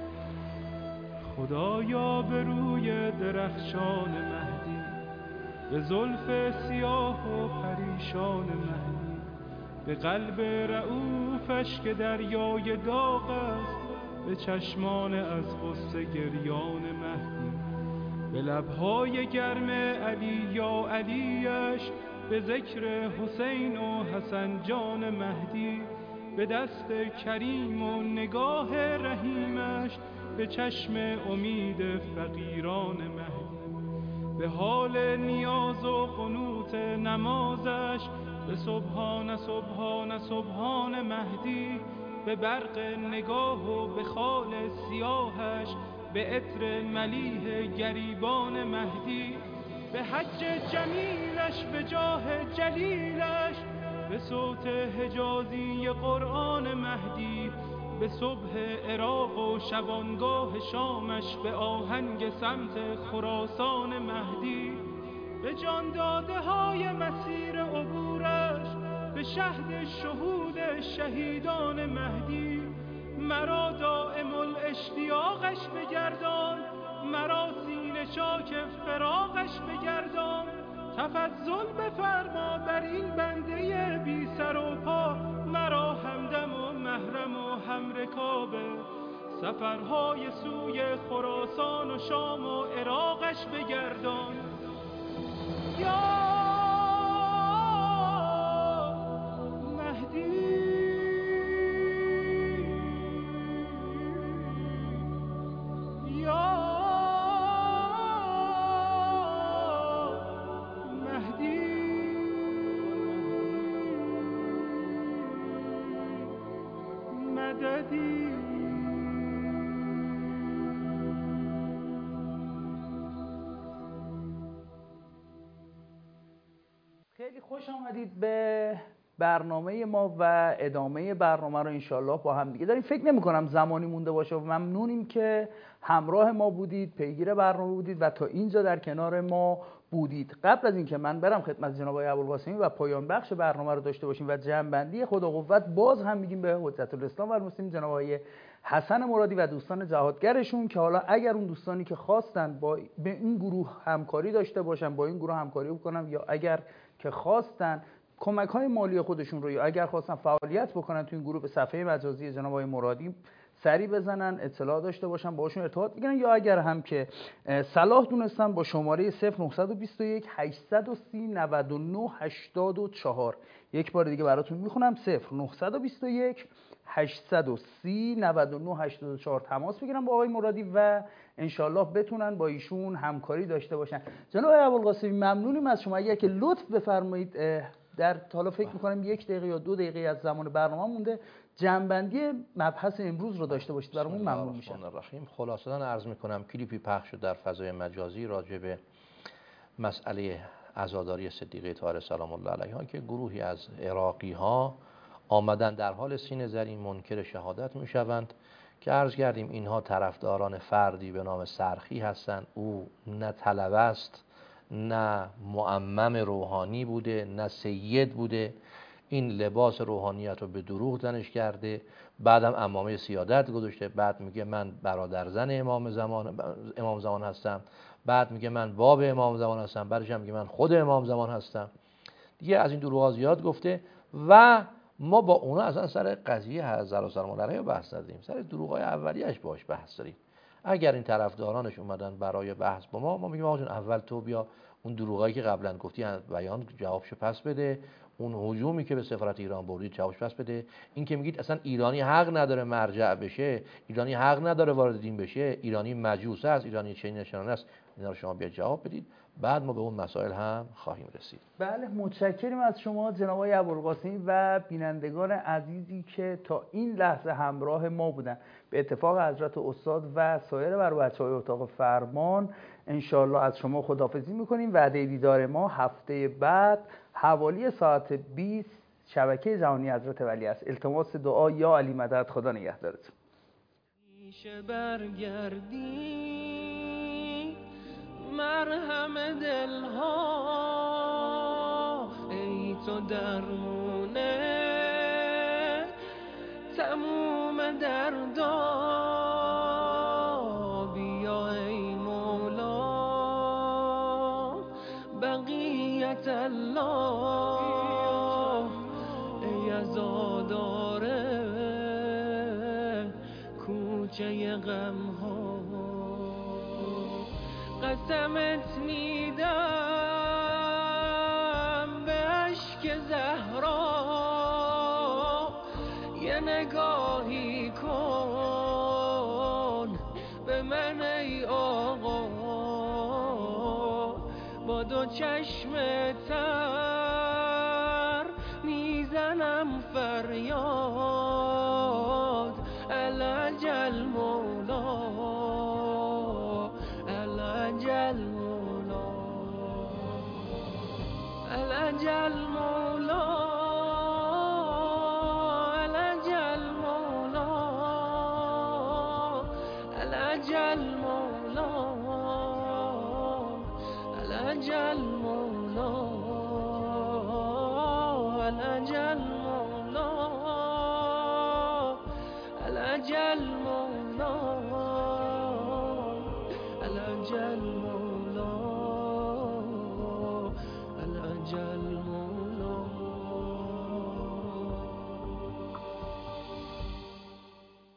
خدایا به روی درخشان مهدی، به زلف سیاه و پریشان مهدی، به قلب رعوفش که دریای داغ است، به چشمان از غصه گریان مهدی، به لبهای گرم علی یا علیش، به ذکر حسین و حسن جان مهدی، به دست کریم و نگاه رحیمش، به چشم امید فقیران مهدی، به حال نیاز و قنوت نمازش، به سبحان سبحان سبحان مهدی، به برق نگاه و به خال سیاهش، به عطر ملیح گریبان مهدی، به حج جمیلش، به جاه جلیلش، به صوت حجازی قرآن مهدی، به صبح عراق و شبانگاه شامش، به آهنگ سمت خراسان مهدی، به جان داده های مسیر عبورش، به شهد شهود شهیدان مهدی. مرا دائم الاشتیاقش بگردان، مرا سینه چاک فراقش بگردان. تفضل بفرما بر این بنده بی سر و پا، مرا همدم و محرم و همرکاب سفرهای سوی خراسان و شام و عراقش بگردان. یا خیلی خوش آمدید به برنامه ما و ادامه برنامه رو انشالله با هم دیگه داریم. فکر نمی کنم زمانی مونده باشه و ممنونیم که همراه ما بودید، پیگیر برنامه بودید و تا اینجا در کنار ما بودید. قبل از اینکه من برم خدمت جناب آقای ابوالقاسمی و پایان بخش برنامه رو داشته باشیم و جمع‌بندی خدا قوت، باز هم میگیم به حجت الاسلام و المسلمین جناب آقای حسن مرادی و دوستان جهادگرشون که حالا اگر اون دوستانی که خواستن با به این گروه همکاری داشته باشن با این گروه همکاری بکنن، یا اگر که خواستن کمک های مالی خودشون رو، یا اگر خواستن فعالیت بکنن تو این گروه، به صفحه مجازی جناب آقای مرادی سری بزنن، اطلاع داشته باشن، باشون ارتباط بگیرن، یا اگر هم که صلاح دونستن با شماره صفر نه دو یک هشت سه صفر نه نه هشت چهار، یک بار دیگه براتون میخونم، صفر نه دو یک هشت سه صفر نه نه هشت چهار تماس بگیرن با آقای مرادی و انشالله بتونن با ایشون همکاری داشته باشن. جناب آقای ابوالقاسمی ممنونیم از شما. اگر که لطف بفرمایید در حالا فکر میکنم یک دقیقه یا دو دقیقه از زمان برنامه مونده، جنبندی مبحث امروز رو داشته باشید برامون ممنون میشم. بسم الله الرحمن الرحیم. خلاصه‌اً عرض میکنم کلیپی پخش شد در فضای مجازی راجع به مسئله عزاداری صدیقه طاهره سلام الله علیها که گروهی از عراقی ها آمدن در حال سینه زری منکر شهادت میشوند که عرض کردیم اینها طرفداران فردی به نام سرخی هستند. او نه طلبه است، نه معمم روحانی بوده، نه سید بوده. این لباس روحانیت رو به دروغ زنش کرده، بعدم عمامه سیادت گذاشته، بعد میگه من برادر زن امام زمان امام زمان هستم، بعد میگه من باب امام زمان هستم، بعدش هم میگه من خود امام زمان هستم. دیگه از این دروغ زیاد گفته و ما با اونا اصلا سر قضیه حضرت سلام علیه بحث نداریم، سر دروغ‌های اولیه‌اش باش بحث داریم. اگر این طرفدارانش اومدن برای بحث با ما، ما میگیم آقا جون اول تو بیا اون دروغایی که قبلا گفتی بیان جوابشو پس بده، اون هجومی که به سفارت ایران بردید جوابش پس بده. این که میگید اصلا ایرانی حق نداره مرجع بشه، ایرانی حق نداره وارد دین بشه، ایرانی مجوس است، ایرانی چه نشانه است، اینا رو شما بیا جواب بدید، بعد ما به اون مسائل هم خواهیم رسید. بله، متشکریم از شما جناب آقای ابوالقاسمی و بینندگان عزیزی که تا این لحظه همراه ما بودن. به اتفاق حضرت استاد و سایر بر بچه‌های اتاق فرمان انشالله از شما خداحافظی میکنیم. وعده دیدار ما هفته بعد حوالی ساعت بیست شبکه جهانی حضرت ولی است. التماس دعا یا علی مدد. خدا نگهدارتون. میشه برگردی مرهم دلها، ای تو درمونه تموم دردا، بیا ای مولا بقیت الله، ای عزاداره کوچه غم ها، قسمت میدم به اشک زهرا، یه نگاهی کن به من ای آقا، با دو چشم تر میزنم فریاد، العجل مولا العجل مولا العجل مولا العجل مولا العجل مولا العجل مولا العجل مولا العجل مولا العجل مولا